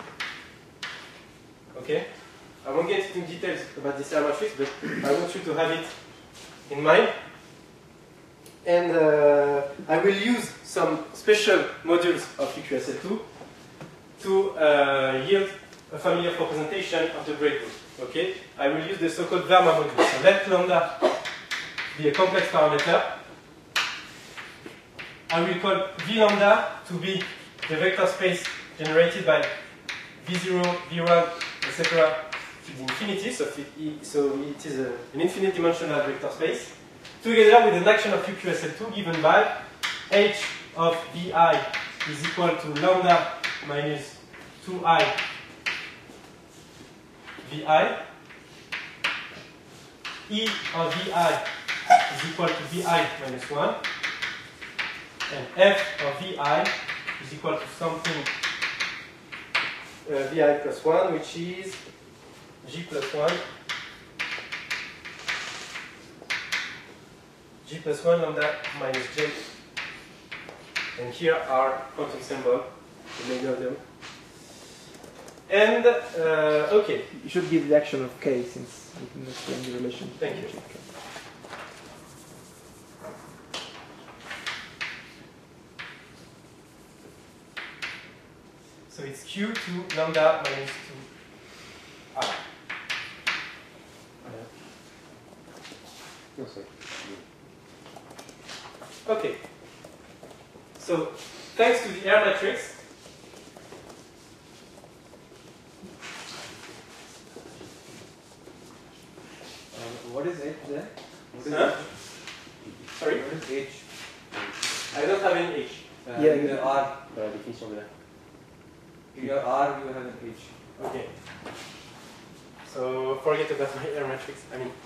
okay? I won't get into details about this R matrix, but I want you to have it in mind. And uh, I will use some special modules of U Q S L two to uh, yield a family of representation of the breakpoint. Okay? I will use the so-called Verma module. So let lambda be a complex parameter. I will call V lambda to be the vector space generated by V zero, V one, et cetera to the infinity. So it, so it is a, an infinite dimensional vector space, together with an action of U Q S L two given by H of Vi is equal to lambda minus two i Vi. E of Vi is equal to Vi minus one. And F of Vi is equal to something uh, Vi plus one, which is G plus one. G plus one lambda minus J. And here are quantum symbols, the many of them. And, uh, okay. You should give the action of K since we can explain the relation. Thank you. So it's Q to lambda minus two I. No, sorry. Okay. So thanks to the R matrix, Um, what is H there? What is huh? H? Sorry? What is H? I don't have any H. Uh, Yeah, in yeah. the R. Dans la définition de la. In your R, you have an H. Okay. So forget about my R matrix. I mean.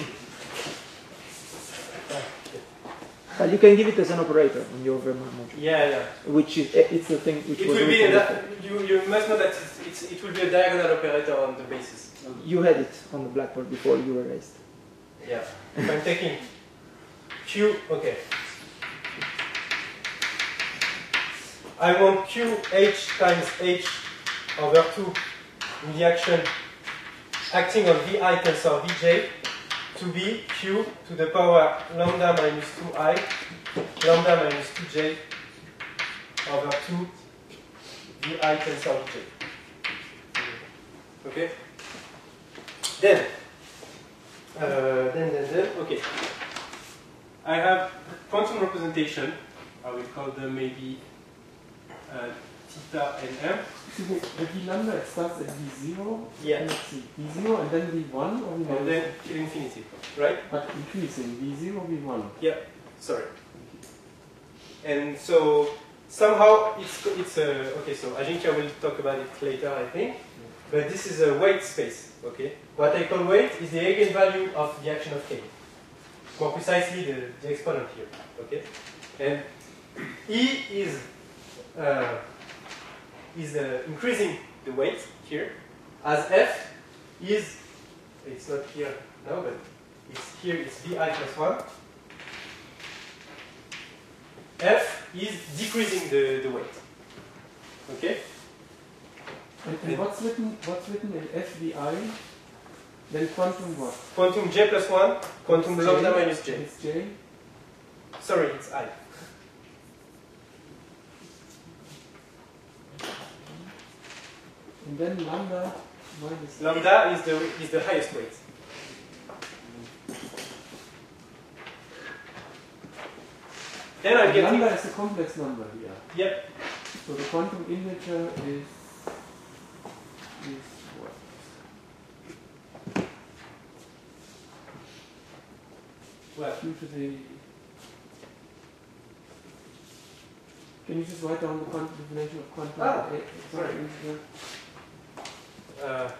But you can give it as an operator in your Verma module. Yeah, yeah. Which is it's the thing which It was will be a, written di- you, you must know that it's, it's, it will be a diagonal operator on the basis. before. You had it on the blackboard before you were raised. Yeah. If I'm taking Q, okay. I want Q H times H over two in the action acting on Vi tensor Vj to be Q to the power lambda minus two I lambda minus two j over two Vi tensor Vj. Okay? Then, uh, then, then, then, okay. I have quantum representation. I will call them maybe uh, theta and m. Excuse me, the V lambda, it starts at V zero. Yeah. Let's see, V zero and then V one or V And minus? then till infinity, right? But increasing, V zero, V one. Yeah, sorry. And so somehow it's it's a okay. So Ajinkya will talk about it later, I think. But this is a weight space. Okay. What I call weight is the eigenvalue of the action of k. More precisely, the, the exponent here. Okay. And E is uh, is uh, increasing the weight here, as F is it's not here now, but it's here. It's Vi plus one. F is decreasing the, the weight. Okay? And, and what's written what's written in F V I? Then quantum what? Quantum J plus one, quantum J, lambda minus J. It's J. Sorry, it's I. And then lambda minus Lambda is the is the highest weight. Then I get lambda is a complex number here. Yep. So the quantum integer is is what? Well, Due to the can you just write down the quantum definition of quantum? Ah, eh, sorry. integer? uh,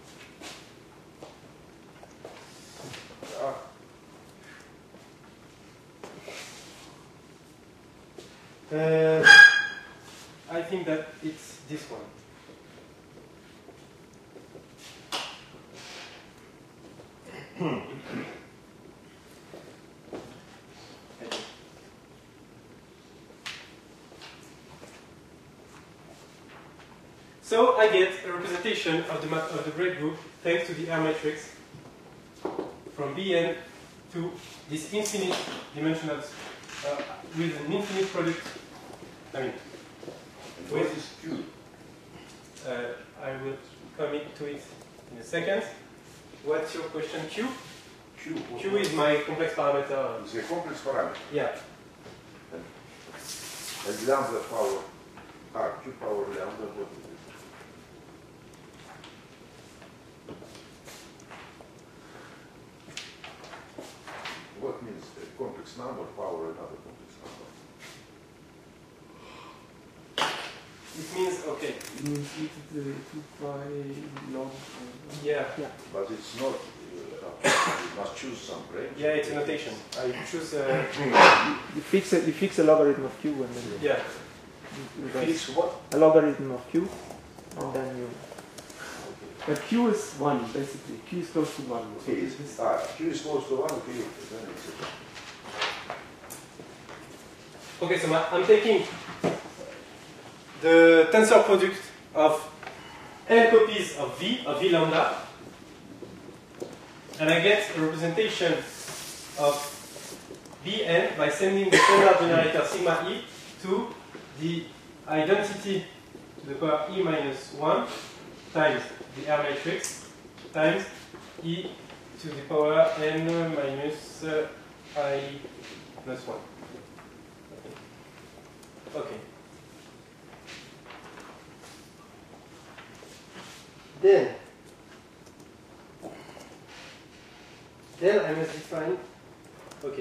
ah. Uh, I think that it's this one. So I get a representation of the of the break group thanks to the R matrix from Bn to this infinite dimensional uh, with an infinite product. I mean, And what is Q? uh, I will come to it in a second. What's your question? Q? Q. Q is my complex parameter. It's a complex parameter. Yeah. And lambda power, ah, Q power lambda, what is it? What means a complex number power another complex number? It means okay. It means e to the two pi log. uh, Yeah. Yeah. But it's not, uh, you must choose some range. Yeah, it's a notation. I choose. Uh, You fix a, you fix a logarithm of q and then yeah. you, you write Fix what? a logarithm of q, and then you. But q is one, basically. Q is close to one. So Okay, this it's, is- ah, Q is close to one, okay, then it's okay. Okay, so my, I'm taking the tensor product of n copies of V, of V lambda, and I get a representation of Bn by sending the standard generator sigma e to the identity to the power e minus one times the R matrix times e to the power n minus uh, I plus one. Okay. Then, then I must define. Okay.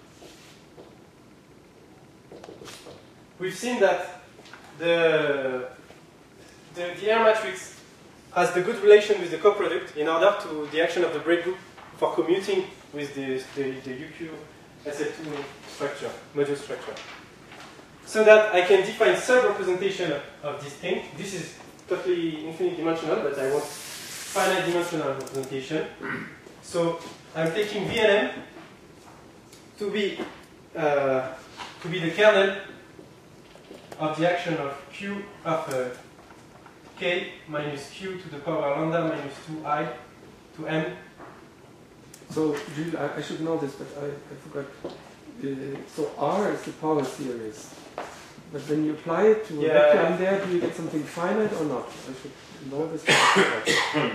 We've seen that the the, the R matrix has the good relation with the coproduct in order to the action of the break group for commuting with the the, the U Q S L two structure, module structure. So that I can define sub-representation of, of this thing. This is totally infinite dimensional, but I want finite dimensional representation. So I'm taking V N M to be uh, to be the kernel of the action of Q of uh, K minus Q to the power lambda minus two I to M. So, Jules, I, I should know this, but I, I forgot. Uh, so R is the power series. But when you apply it to a Yeah. vector in there, do you get something finite or not? I should know this. I have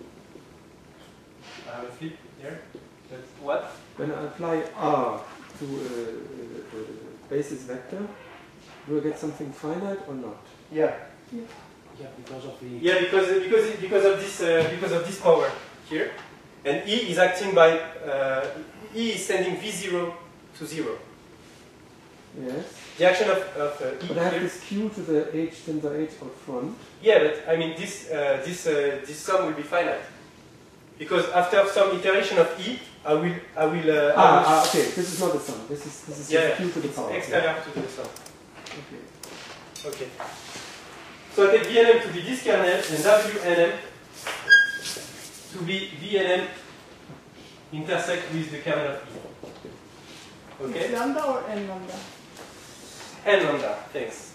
a flip here. That's what? When I apply R to a, a, a basis vector, do I get something finite or not? Yeah. Yeah, because of the. Yeah, because because it- because of this uh, because of this power here, and E is acting by uh, E is sending V zero to zero. Yes. The action of, of uh, E But I have here. this Q to the H tensor H out front. Yeah, but I mean this uh, this uh, this sum will be finite because after some iteration of E, I will I will. Uh, I Ah, will ah, okay. This is not the sum. This is this is yeah, just Q to the it's power. exterior to the sum. Okay. Okay. So I take V N M to be this kernel and W N M to be V N M intersect with the kernel of E. Okay? It's lambda or n lambda? N lambda, thanks.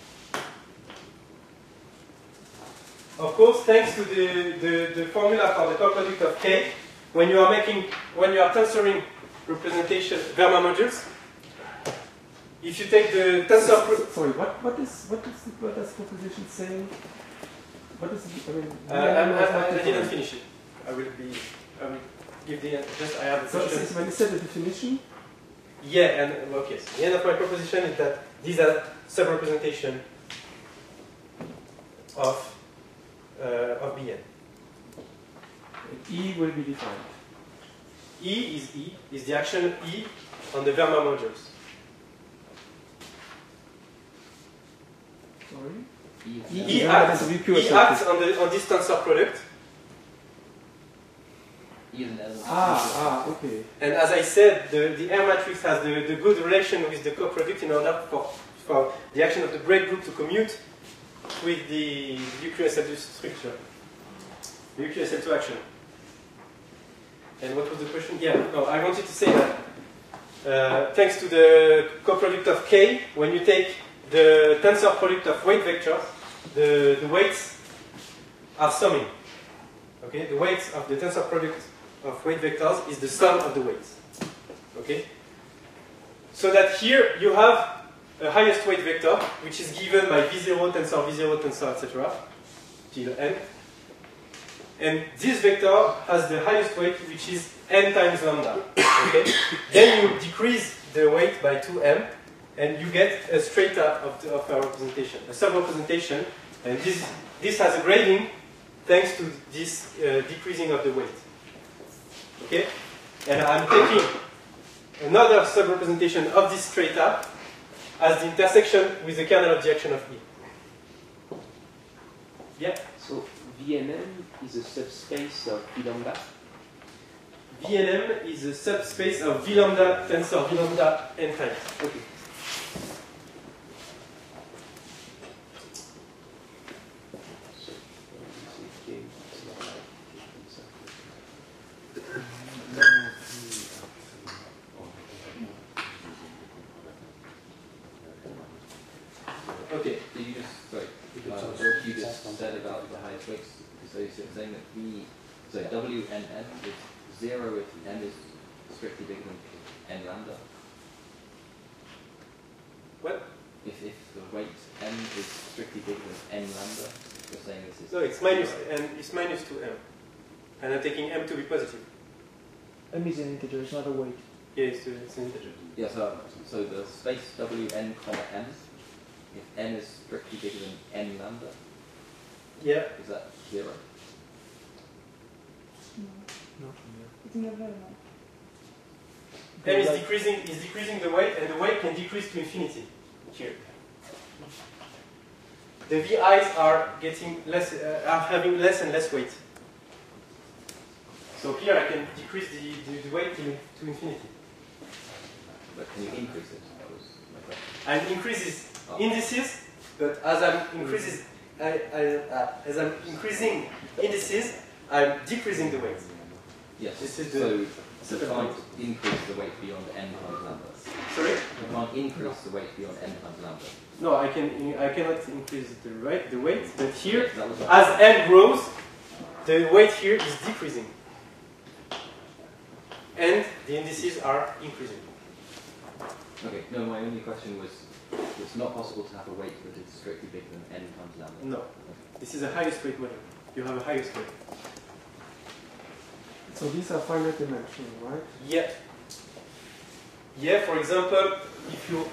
Of course, thanks to the, the, the formula for the coproduct of K, when you are making, when you are tensoring representation Verma modules, if you take the tensor. Pro Sorry, what what is what is the what does proposition say? What is the, I mean? uh, V N M I, was I, not I didn't defined. finish it. I will be. I will give the just. I have a So, question. so when you said the definition, Yeah, and okay. So the end of my proposition is that these are sub-representation of uh, of B N. E will be defined. E is E is the action E on the Verma modules. Sorry. E, Yeah, acts, that's a V Q E acts on the on this tensor product, E is an element. Ah, ah, okay. and as I said, the, the R matrix has the, the good relation with the coproduct in order for for the action of the break group to commute with the U Q S L two structure, the U Q S L two action. And what was the question? Yeah, no, I wanted to say that uh, thanks to the coproduct of K, when you take the tensor product of weight vectors, the, the weights are summing. Okay, the weights of the tensor product of weight vectors is the sum of the weights. Okay, so that here you have a highest weight vector, which is given by V zero tensor, V zero tensor, et cetera, till n. And this vector has the highest weight, which is n times lambda. Okay? Then you decrease the weight by two m, and you get a strata of, the, of our representation, a sub-representation. And this, this has a grading thanks to this uh, decreasing of the weight. Okay? And I'm taking another sub-representation of this strata as the intersection with the kernel of the action of E. Yeah? So V N M is a subspace of V lambda. V N M is a subspace of V lambda tensor V lambda n times. Okay. Okay, so you just, sorry, uh, what you just said about the highest weights, so you're saying that V, so W N N is zero if n is strictly bigger than n lambda? What? If, if the weight n is strictly bigger than n lambda, you're saying this is... No, it's minus n, it's minus two m. And I'm taking m to be positive. M is an integer, it's not a weight. Yeah, it's, it's an integer. Yeah, so, so the space W n comma n, if n is strictly bigger than n lambda, yeah, is that zero? No. No. It's never no. m is decreasing, is decreasing the weight, and the weight can decrease to infinity here. The V Is are getting less, uh, are having less and less weight. So here I can decrease the, the, the weight to, to infinity. But can you increase it? That was my question. I'm increasing Oh. indices, but as I'm increases, I, I, uh, as I'm increasing indices, I'm decreasing the weight. Yes, This is so the you can't increase the weight beyond n times lambda. Sorry? You can't increase the weight beyond n times lambda. No, I can. I cannot increase the weight, the weight, but here, That was what- as n grows, the weight here is decreasing, and the indices are increasing. Okay, no, my only question was, it's not possible to have a weight that is strictly bigger than n times lambda. No, this is a highest weight model. You have a highest weight. So these are finite dimensional, right? Yeah. Yeah. For example, if you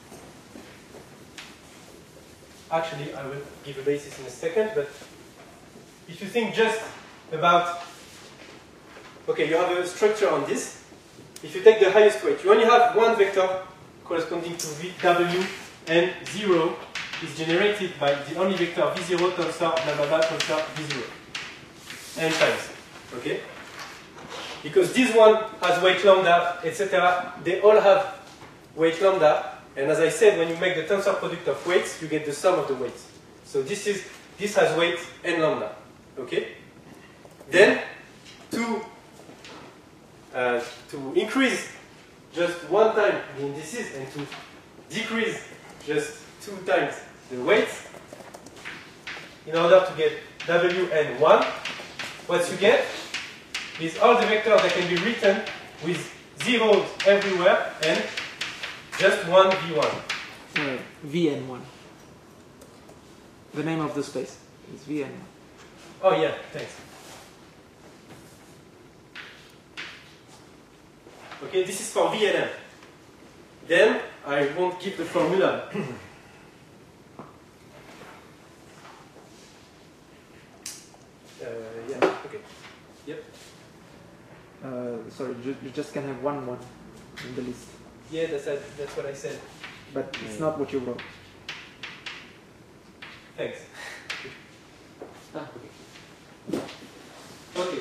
actually, I will give a basis in a second, but if you think just about, okay, you have a structure on this. If you take the highest weight, you only have one vector corresponding to v, W, and zero is generated by the only vector V zero tensor blah blah blah tensor V zero n times. Okay? Because this one has weight lambda, et cetera. They all have weight lambda, and as I said, when you make the tensor product of weights, you get the sum of the weights. So this is this has weight n lambda. Okay? Then to uh, to increase just one time the indices and to decrease just two times the weights, in order to get W n one, what you get is all the vectors that can be written with zeros everywhere and just one V one. Uh, V N one. The name of the space is V N one. Oh yeah, thanks. Okay, this is for V N M. Then I won't give the formula. uh, yeah, okay. Yep. Uh, sorry, you, you just can have one one in the list, Yeah, that's, that's what I said. but it's not what you wrote. Thanks. Ah, okay. Okay.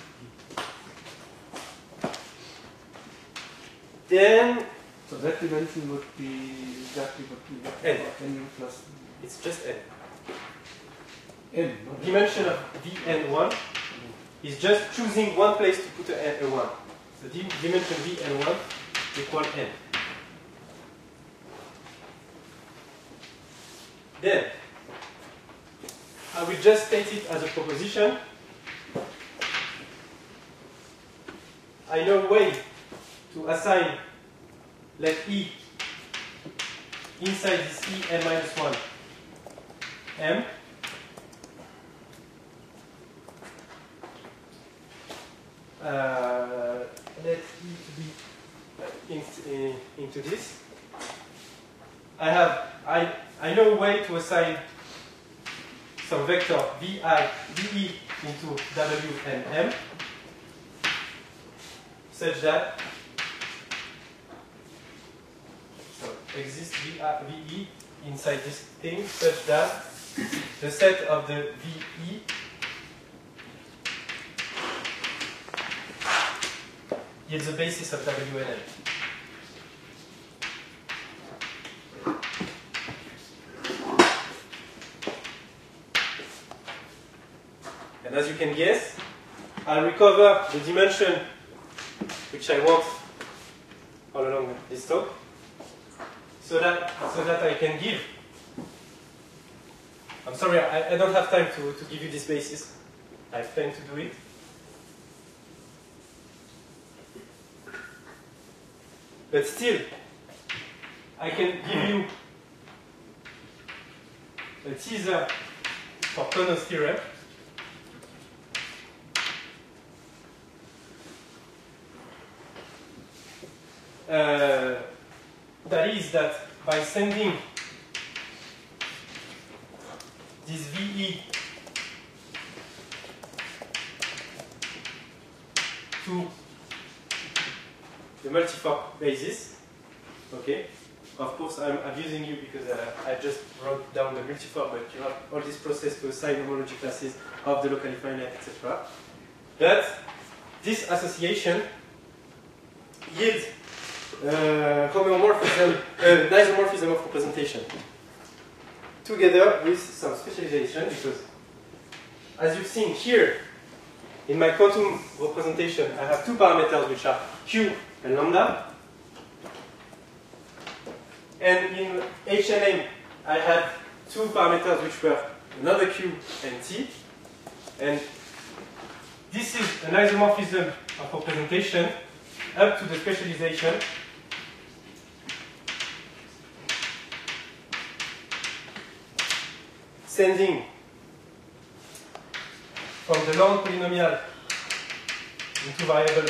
Then So that dimension would be exactly what we N. n plus. it's just n. N, not dimension of V N one is just choosing one place to put a, N, a one. So the dimension V N one equal N. Then, I will just state it as a proposition. I know a way to assign, let E inside this E n minus one M uh, let E to be uh, in, in, into this. I have I I know a way to assign some vector Vi Vi into W and M such that so exists V E inside this thing such that the set of the V E yields the basis of W and M. And as you can guess, I'll recover the dimension which I want all along this talk, so that so that I can give. I'm sorry, I, I don't have time to, to give you this basis. I plan to do it. But still, I can give you a teaser for Kono's theorem. Uh, that is that by sending this V E to the multiform basis, okay, of course I'm abusing you because uh, I just wrote down the multiform, but you have all this process to assign homology classes of the locally finite, et cetera. But this association yields Uh, homomorphism, uh, isomorphism of representation, together with some specialization, because as you've seen here, in my quantum representation, I have two parameters which are Q and lambda, and in H and M, I had two parameters which were another Q and T, and this is an isomorphism of representation up to the specialization sending from the long polynomial into variables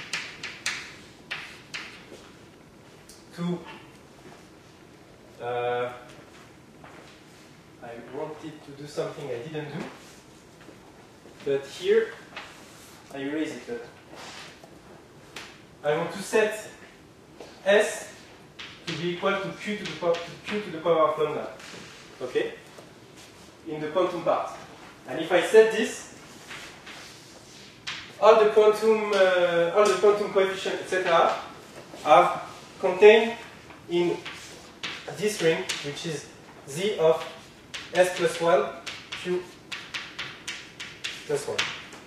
to uh, I wanted to do something I didn't do, but here I erase it. But I want to set S to be equal to Q to the power, to Q to the power of lambda. Okay? In the quantum part. And if I set this, all the quantum, uh, all the quantum coefficients, et cetera, are contained in this ring, which is Z of S plus one, Q plus one.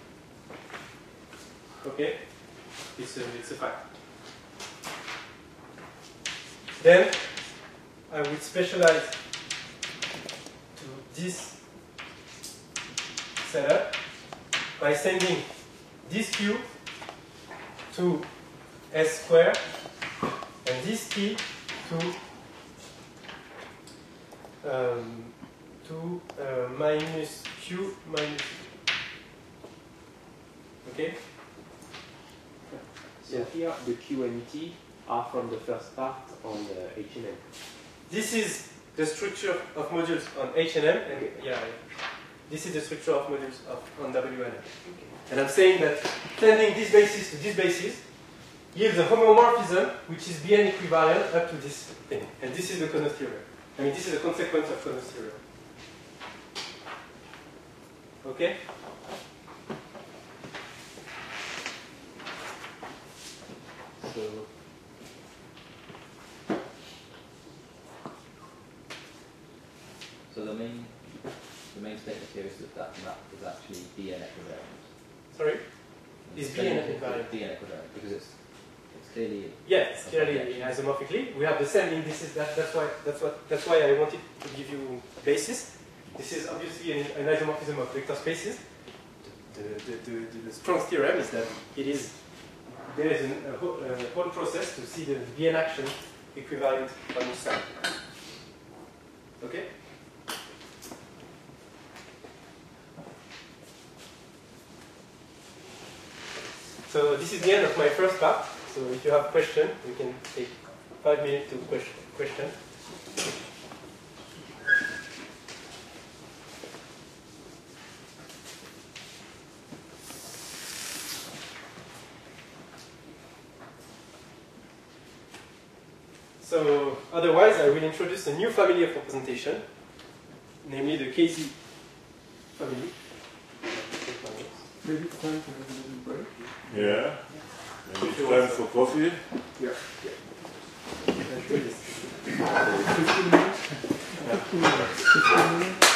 Okay? It's a, it's a fact. Then I will specialize to this setup by sending this Q to S squared and this T to um, to uh, minus Q minus. Okay. So yeah. Here the Q and T are from the first part on the H and M. This is the structure of modules on H and M, and yeah, this is the structure of modules of on W and M. Okay. And I'm saying that sending this basis to this basis yields a homomorphism which is B N equivalent up to this thing. And this is the Kono theorem. I mean, this is a consequence of Kono's theorem. Okay? So, so the main the main statement here is that that map is actually D N equivariant. Sorry? And Is the D N statement equivariant? D N equivariant because it's it's clearly Yeah, it's clearly isomorphically. We have the same indices. That, that's why. That's what. That's why I wanted to give you a basis. This is obviously an, an isomorphism of vector spaces. The, the, the, the, the strong theorem is that it is there is an, a, whole, a whole process to see the D N action equivalent on each side. Okay. So this is the end of my first part. So if you have a question, we can take five minutes to question. question. So otherwise, I will introduce a new family of representation, namely the K Z family. Maybe it's time to have a little break. Yeah. Maybe it's time for coffee. Yeah. Yeah. fifteen minutes? fifteen minutes? fifteen minutes?